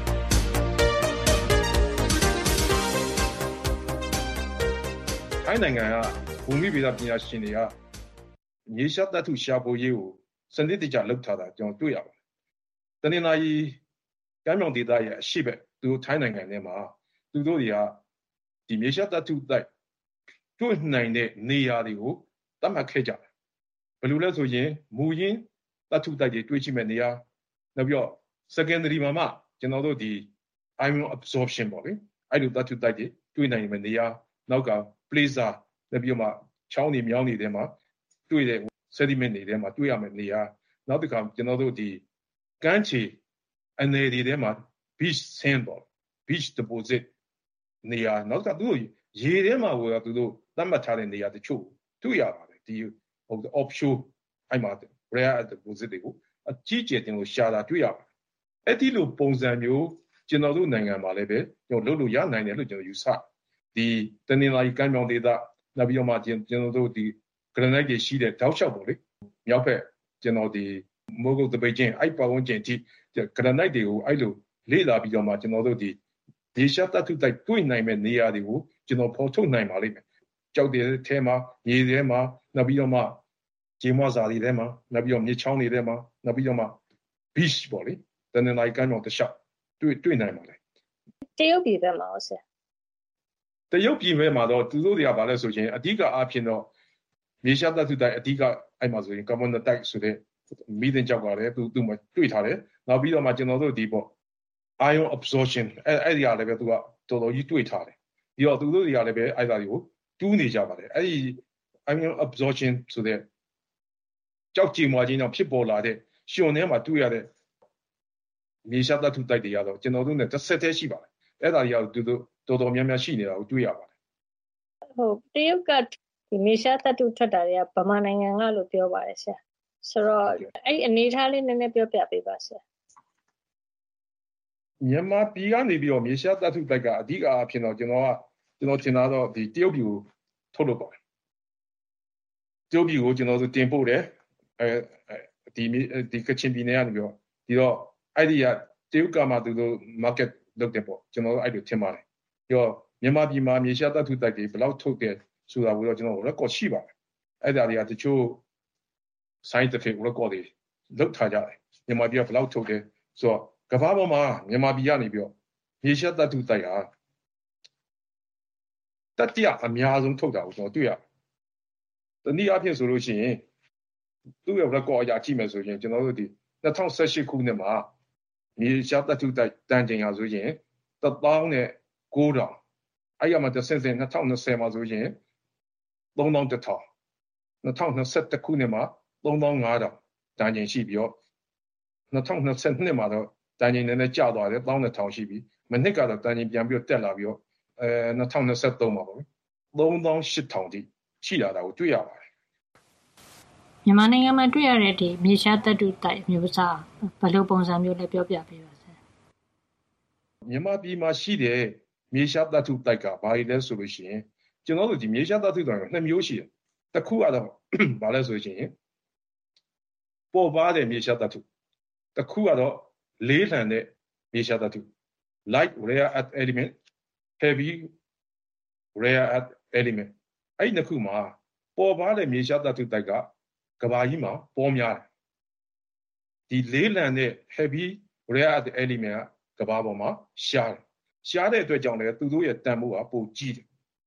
ထိုင်းနိုင်ငံကဘူမိဗေဒပညာရှင်တွေကမြေရှားသတ္တုရှာဖွေရေးကိုစနစ်တကျလုပ်ထားတာကျွန်တော်တွေ့ရပါတယ်တနင်္လာရီကမ်းမြောင်ဒေသရဲ့အရှိတ်သူတို့ထိုင်းနိုင်ငံထဲမှာသူတို့တွေကဒီမြေရှားသတ္တုတိုက်တွေ့နိုင်တဲ့နေရာတွေကိုသတ်မှတ်ခဲ့ကြတယ်ဘယ်လိုလဲဆိုရင်မူရင်းသတ္တုတိုက်တွေတွေ့ရှိမဲ့နေရာနောက်ပြီးတော့ secondary မှာမှကျွန်တော်တို့ဒီ ion absorption ပေါ့လေအဲ့လိုသတ္တုတိုက်တွေတွေ့နိုင်မဲ့နေရာနောက်က plaza နောက်ပြီးမှချောင်းတွေမြောင်းတွေထဲမှာတွေ့တဲ့ sediment တွေထဲမှာတွေ့ရမယ့်နေရာနောက်တစ်ခါကျွန်တော်တို့ဒီကမ်းခြေအနေတွေထဲမှာ beach sand ပေါ့ beach deposit နေရာနောက်ကသူတို့ရေထဲမှာဝယ်သူတို့သတ်မှတ်ထားတဲ့နေရာတချို့တွေ့ရပါတယ်ဒီဟို offshore အဲ့မှာ rare deposit တွေကိုအကြီးကျယ်တင်လို့ရှာတာတွေ့ရပါတယ်အဲ့ဒီလိုပုံစံမျိုးကျွန်တော်တို့နိုင်ငံမှာလည်းပဲကျွန်တော်လုပ်လို့ရနိုင်တယ်လို့ကျွန်တော်ယူဆဒီတနင်္လာရီကမ်းမြောင်ဒေသနောက်ပြီးတော့မှကျွန်တော်တို့ဒီ granite တွေရှိတဲ့တောက်လျှောက်ပေါ့လေမြောက်ဘက်ကျွန်တော်ဒီမိုးကုတ်တပိတ်ချင်းအဲ့ပတ်ဝန်းကျင်အထိ granite တွေကိုအဲ့လိုလေ့လာပြီးတော့မှကျွန်တော်တို့ဒီမြေရှားသတ္တုတိုက်တွေ့နိုင်မဲ့နေရာတွေကိုကျွန်တော်ဖော်ထုတ်နိုင်ပါလိမ့်မယ်ကြောက်တဲ့ထဲမှာမြေထဲမှာနောက်ပြီးတော့မှဂျေမွားစာတွေထဲမှာနောက်ပြီးတော့မြေချောင်းတွေထဲမှာနောက်ပြီးတော့မှ beach ပေါ့လေတနင်္လာရီကမ်းမြောင်တစ်လျှောက်တွေ့တွေ့နိုင်ပါလေတရုတ်ပြည်ဘက်မှာဟုတ်ဆရာတရုတ်ပြည်ဘက်မှာတော့သူတို့တွေကဘာလဲဆိုရင်အဓိကအားဖြင့်တော့မြေရှားသတ္တုတိုက်အဓိကအဲ့မှာဆိုရင် carbon dioxide ဆိုတဲ့မိသင်ကြောက်ကလည်းသူသူ့မှာတွေ့ထားတယ်နောက်ပြီးတော့မှကျွန်တော်တို့ဒီပေါ့ ion absorption အဲ့အဲ့ဒီကလည်းပဲသူကတော်တော်ကြီးတွေ့ထားတယ်ပြီးတော့သူတို့တွေကလည်းပဲအဲ့ဒါတွေကိုတူးနေကြပါတယ်အဲ့ဒီ ion absorption ဆိုတဲ့ကြောက်ကြည်မွားခြင်းကြောင့်ဖြစ်ပေါ်လာတဲ့ရှင်ထဲမှာတွေ့ရတဲ့မြေရှားသတ္တုတိုက်တွေကတော့ကျွန်တော်တို့နဲ့တစ်ဆက်တည်းရှိပါတယ်အဲ့ဒါတွေကသူတို့တော်တော်များများရှိနေတာကိုတွေ့ရပါတယ်ဟုတ်တရုတ်ကဒီမြေရှားသတ္တုထွက်တာတွေကဗမာနိုင်ငံကလို့ပြောပါတယ်ဆရာဆိုတော့အဲ့အနေထားလေးနည်းနည်းပြောပြပေးပါဆရာမြန်မာပြည်ကနေပြီးတော့မြေရှားသတ္တုတိုက်ကအဓိကအားဖြင့်တော့ကျွန်တော်ကကျွန်တော်ထင်တာတော့ဒီတရုတ်ပြည်ကိုထုတ်လုပ်ပါတယ်တရုတ်ပြည်ကိုကျွန်တော်တို့တင်ပို့တယ်အဲဒီဒီကချင်ပြည်နယ်ကနေပြီးတော့ဒီတော့အဲ့ဒီကတရုတ်ကမှသူတို့ market လုပ်တယ်ပေါ့ကျွန်တော်တို့အဲ့လိုထင်ပါတယ်ပြီးတော့မြန်မာပြည်မှာမြေရှားသတ္တုတိုက်တွေဘယ်လောက်ထုတ်တယ်ဆိုတာကိုတော့ကျွန်တော် record ရှိပါတယ်အဲ့ဒါတွေကတချို့ scientific record တွေလုပ်ထားကြတယ်မြန်မာပြည်ကဘယ်လောက်ထုတ်တယ်ဆိုတော့ကမ္ဘာပေါ်မှာမြန်မာပြည်ကနေပြီးတော့မြေရှားသတ္တုတိုက်ဟာတတိယအများဆုံးထုတ်တာကိုကျွန်တော်တွေ့ရတယ်။တနည်းအားဖြင့်ဆိုလို့ရှိရင်သူ့ရဲ့ record အရာကြည့်မယ်ဆိုရင်ကျွန်တော်တို့ဒီ၂၀၁၈ခုနှစ်မှာမြေရှားသတ္တုတိုက်တန်ချိန်ဟာဆိုရင်တသောင်းနဲ့ကိုးထောင်အဲ့ရမှာတစ်ဆင့်ဆင့်၂၀၂၀မှာဆိုရင်သုံးသောင်းတစ်ထောင်၂၀၂၁ခုနှစ်မှာသုံးသောင်းငါးထောင်တန်ချိန်ရှိပြီးတော့၂၀၂၂မှာတော့တန်ချိန်နည်းနည်းကျသွားတယ်တစ်သောင်းနှစ်ထောင်ရှိပြီမနှစ်ကတော့တန်ချိန်ပြန်ပြီးတော့တက်လာပြီးတော့အဲ၂၀၂၃မှာပေါ့သုံးသောင်းရှစ်ထောင်တိရှိလာတာကိုတွေ့ရပါတယ်မြန်မာနိုင်ငံမှာတွေ့ရတဲ့ဒီမြေရှားသတ္တုတိုက်မျိုးစားဘယ်လိုပုံစံမျိုးလဲပြောပြပေးပါဆရာမြန်မာပြည်မှာရှိတဲ့မြေရှားသတ္တုတိုက်ကဘာလဲဆိုလို့ရှိရင်ကျွန်တော်တို့ဒီမြေရှားသတ္တုတိုက်ကနှစ်မျိုးရှိတယ်တစ်ခုကတော့ဘာလဲဆိုရင်ပေါ်ပါတဲ့မြေရှားသတ္တုတစ်ခုကတော့လေးလှန်တဲ့မြေရှားသတ္တု light rare earth element heavy rare earth element အဲ့ဒီနှစ်ခုမှာပေါ်ပါတဲ့မြေရှားသတ္တုတိုက်ကကဘာကြီးမှာပေါ်များတယ်ဒီလေးလံတဲ့ heavy rare earth element က ကဘာပေါ်မှာရှားတယ်ရှားတဲ့အတွက်ကြောင့်လည်းသူတို့ရဲ့တန်ဖိုးကပိုကြီးတယ်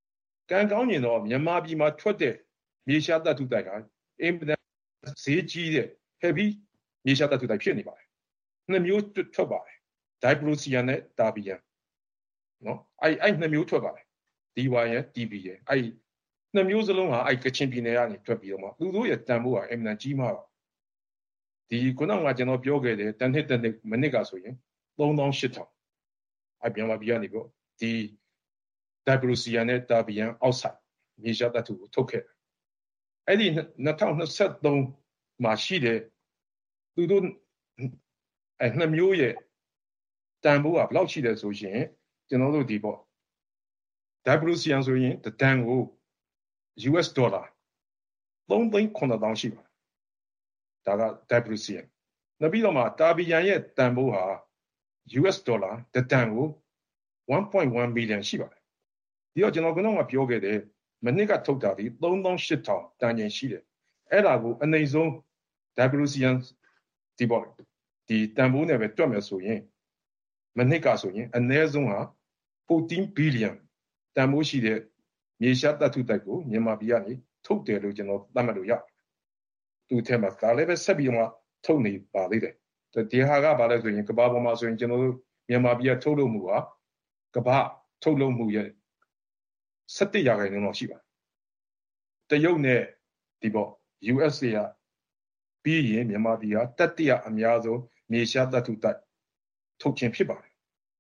ကံကောင်းရင်တော့မြန်မာပြည်မှာထွက်တဲ့မြေရှားသတ္တုတိုက်ကအင်ပဒန်ဈေးကြီးတဲ့ heavy မြေရှားသတ္တုတိုက်ဖြစ်နေပါတယ်နှစ်မျိုးထွက်ပါတယ်ဒိုင်ပရိုစီယန်နဲ့တာဘီယန်နော်အဲ့အဲ့နှစ်မျိုးထွက်ပါတယ် ဒီ ဝိုင် ရယ် တီ ဘီ ရယ်အဲ့နှစ်မျိုးစလုံးဟာအဲ့ကချင်ပြည်နယ်ကနေထွက်ပြီးတော့မှသူတို့ရဲ့တန်ဖိုးဟာအင်ပဒန်ကြီးမားတော့ဒီခုနကကျွန်တော်ပြောခဲ့တယ်တန်နှစ်တန်နှစ်မိနစ်ကဆိုရင်သုံးသောင်းရှစ်ထောင်အဲ့မြန်မာပြည်ကနေပြီးဒီဒိုင်ပရိုစီယန်နဲ့တာဘီယန်အောက်ဆိုင်မြေရှားသတ္တုကိုထုတ်ခဲ့အဲ့ဒီနှစ်ထောင်နှစ်ဆယ့်သုံးမှာရှိတဲ့သူတို့အဲ့နှစ်မျိုးရဲ့တန်ဖိုးကဘယ်လောက်ရှိတယ်ဆိုရင်ကျွန်တော်တို့ဒီပေါ့ဒိုင်ပရိုစီယန်ဆိုရင်တန်ကို ယူ အက်စ် ဒေါ်လာသုံးသိန်းခုနှစ်သောင်းရှိပါတယ်ဒါကဒိုင်ပရိုစီယန်နောက်ပြီးတော့မှတာဘီယန်ရဲ့တန်ဖိုးဟာ ယူ အက်စ် ဒေါ်လာတန်ကို one point one billion ရှိပါတယ်ဒီတော့ကျွန်တော်ကတော့ပြောခဲ့တယ်မနှစ်ကထုတ်တာဒီသုံးသောင်းရှစ်ထောင်တန်ချိန်ရှိတယ်အဲ့ဒါကိုအနည်းဆုံးဒိုင်ပရိုစီယန်ဒီပေါ့ဒီတန်ဖိုးနဲ့ပဲတွက်မယ်ဆိုရင်မနှစ်ကဆိုရင်အနည်းဆုံးဟာfourteen billion တန်ဖိုးရှိတဲ့မြေရှားသတ္တုတိုက်ကိုမြန်မာပြည်ကနေထုတ်တယ်လို့ကျွန်တော်သတ်မှတ်လို့ရတယ်သူထဲမှာဒါလည်းပဲဆက်ပြီးတော့ထုတ်နေပါသေးတယ်ဒီဟာကဘာလဲဆိုရင်ကမ္ဘာပေါ်မှာဆိုရင်ကျွန်တော်တို့မြန်မာပြည်ကထုတ်လုပ်မှုဟာကမ္ဘာထုတ်လုပ်မှုရဲ့sevenရာခိုင်နှုန်းလောက်ရှိပါတယ်တရုတ်နဲ့ဒီပေါ့ ယူ အက်စ် ကပြီးရင်မြန်မာပြည်ကတတိယအများဆုံးမြေရှားသတ္တုတိုက်ထုတ်ခြင်းဖြစ်ပါတယ်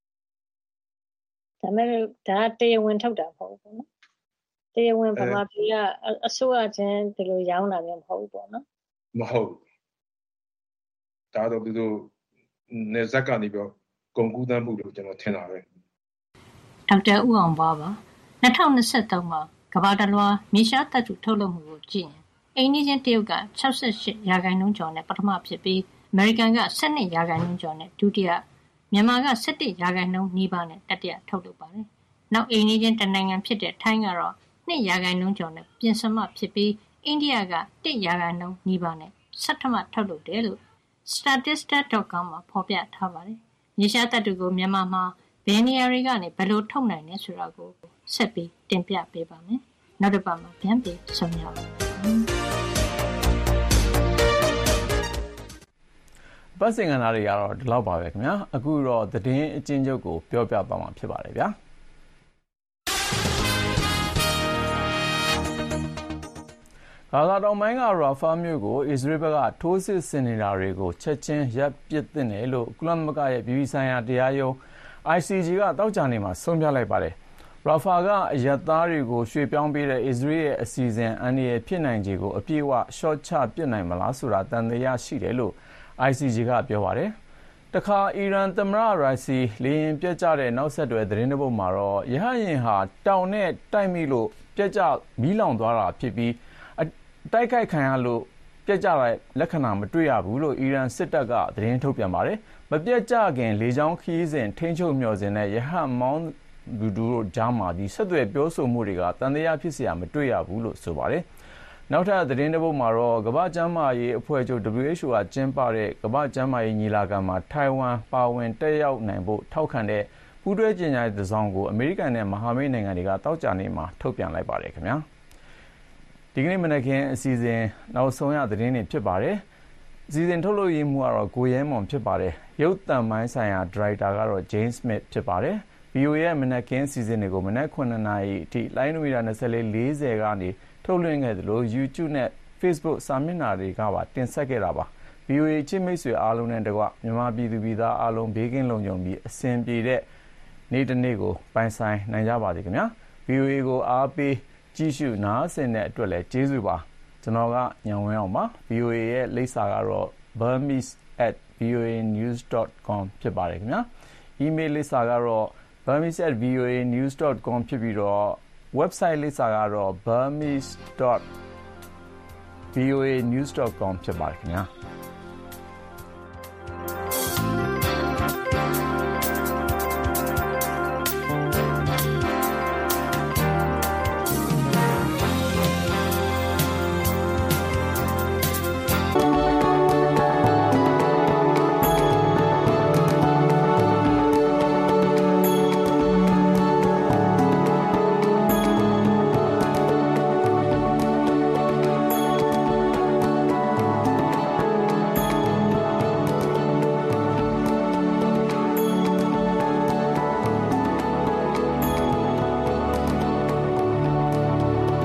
ဒါမဲ့ဒါတရားဝင်ထုတ်တာမဟုတ်ဘူးနော်တရားဝင်ဗမာပြည်ကအစိုးရချင်းဒီလိုရောင်းတာမျိုးမဟုတ်ဘူးပေါ့နော်မဟုတ်ဒါတော့သူတို့နေဇက်ကနေပြီးကုန်ကူးသန်းမှုလို့ကျွန်တော်ထင်တာပဲဒေါက်တာဦးအောင်ပါပါtwo thousand twenty-threeမှာကမ္ဘာတလွှာမြေရှားသတ္တုထုတ်လုပ်မှုကိုကြည့်ရင်အိန္ဒိယတရုတ်ကsixty-eightရာခိုင်နှုန်းကျော်နဲ့ပထမဖြစ်ပြီးအမေရိကန်ကtwelveရာခိုင်နှုန်းကျော်နဲ့ဒုတိယမြန်မာကelevenရာခိုင်နှုန်းနီးပါးနဲ့တတိယထုတ်လုပ်ပါတယ်နောက်အိန္ဒိယတနိုင်ငံဖြစ်တဲ့ထိုင်းကတော့twoရာခိုင်နှုန်းကျော်နဲ့ပြင်စမဖြစ်ပြီးအိန္ဒိယကoneရာခိုင်နှုန်းနီးပါးနဲ့ဆဋ္ဌမထုတ်လုပ်တယ်လို့ statista dot com မှာဖော်ပြထားပါတယ်မြေရှားသတ္တုကိုမြန်မာမှာဘယ်နေရာတွေကနေဘယ်လိုထုတ်နိုင်လဲဆိုတာကိုဆက်ပြီးတင်ပြပေးပါမယ်နောက်တစ်ပတ်မှာပြန်ပြီးဆုံရအောင်ပတ်စင်ကဏ္ဍတွေကတော့ဒီလောက်ပါပဲခင်ဗျာအခုတော့သတင်းအချင်းချုပ်ကိုပြောပြသွားမှာဖြစ်ပါတယ်ဗျာဂါဇာတောင်ပိုင်းကရာဖာမြို့ကိုအစ္စရေးဘက်ကထိုးစစ်ဆင်နေတာတွေကိုချက်ချင်းရပ်ပစ်သင့်တယ်လို့ကုလသမဂ္ဂရဲ့ပြည်ပဆိုင်ရာတရားရုံး I C J ကတောက်ကြနေမှာဆုံးဖြတ်လိုက်ပါတယ်ရာဖာကအရပ်သားတွေကိုရွှေ့ပြောင်းပေးတဲ့အစ္စရေးရဲ့အစီအစဉ်အန္တရာယ်ဖြစ်နိုင်ခြေကိုအပြည့်အဝရှော့ချပစ်နိုင်မလားဆိုတာတန်တရားရှိတယ်လို့ I C J ကပြောပါတယ်တခါအီရန်သမ္မတရိုက်စီလေယာဉ်ပြက်ကျတဲ့နောက်ဆက်တွဲသတင်းတစ်ပုဒ်မှာတော့ရဟတ်ယာဉ်ဟာတောင်နဲ့တိုက်မိလို့ပြက်ကျမီးလောင်သွားတာဖြစ်ပြီးတိုက်ခိုက်ခံရလို့ပြက်ကျတဲ့လက္ခဏာမတွေ့ရဘူးလို့အီရန်စစ်တပ်ကသတင်းထုတ်ပြန်ပါတယ်မပြက်ကျခင်လေကြောင်းခီးစဉ်ထိန်းချုပ်မျှော်စင်တဲ့ရဟတ်မောင်းလူတို့ကြားမှာဒီဆက်သွယ်ပြောဆိုမှုတွေကတန်တရားဖြစ်เสียမတွေ့ရဘူးလို့ဆိုပါတယ်နောက်ထပ်သတင်းတစ်ပုဒ်မှာတော့ကမ္ဘာ့ကျန်းမာရေးအဖွဲ့ချုပ် W H O ကကျင်းပတဲ့ကမ္ဘာ့ကျန်းမာရေးညီလာခံမှာထိုင်ဝမ်ပါဝင်တက်ရောက်နိုင်ဖို့ထောက်ခံတဲ့ပူးတွဲကြေညာရေးတစ်စောင်ကိုအမေရိကန်နဲ့မဟာမိတ်နိုင်ငံတွေကတောက်ကြနေမှာထုတ်ပြန်လိုက်ပါတယ်ခင်ဗျာဒီကနေ့မနက်ခင်းအစီအစဉ်နောက်ဆုံးရသတင်းတွေဖြစ်ပါတယ်အစီအစဉ်ထုတ်လုပ်ရေးမှူးကတော့ကိုရဲမွန်ဖြစ်ပါတယ်ရုပ်သံပိုင်းဆိုင်ရာဒါရိုက်တာကတော့ James Smith ဖြစ်ပါတယ် V O A ရဲ့မနက်ခင်းအစီအစဉ်တွေကိုမနက်nineနာရီအထိလိုင်းနိုမီတာtwenty-four fortyကနေထုတ်လွှင့်ခဲ့သလို YouTube နဲ့ Facebook စာမျက်နှာတွေကပါတင်ဆက်ခဲ့တာပါ V O A ချစ်မိတ်ဆွေအားလုံးနဲ့တကွမြန်မာပြည်သူပြည်သားအားလုံးဘေးကင်းလုံခြုံပြီးအဆင်ပြေတဲ့နေ့တစ်နေ့ကိုပိုင်ဆိုင်နိုင်ကြပါစေခင်ဗျာ V O A ကိုအားပေးကြည့်ရှုနားဆင်တဲ့အတွက်လည်းကျေးဇူးပါကျွန်တော်ကညံဝင်းအောင်ပါ V O A ရဲ့လိပ်စာကတော့ burmese at v o a news dot com ဖြစ်ပါတယ်ခင်ဗျာ email လိပ်စာကတော့ burmese at v o a news dot com ဖြစ်ပြီးတော့ website လိပ်စာကတော့ burmese dot v o a news dot com ဖြစ်ပါတယ်ခင်ဗျာ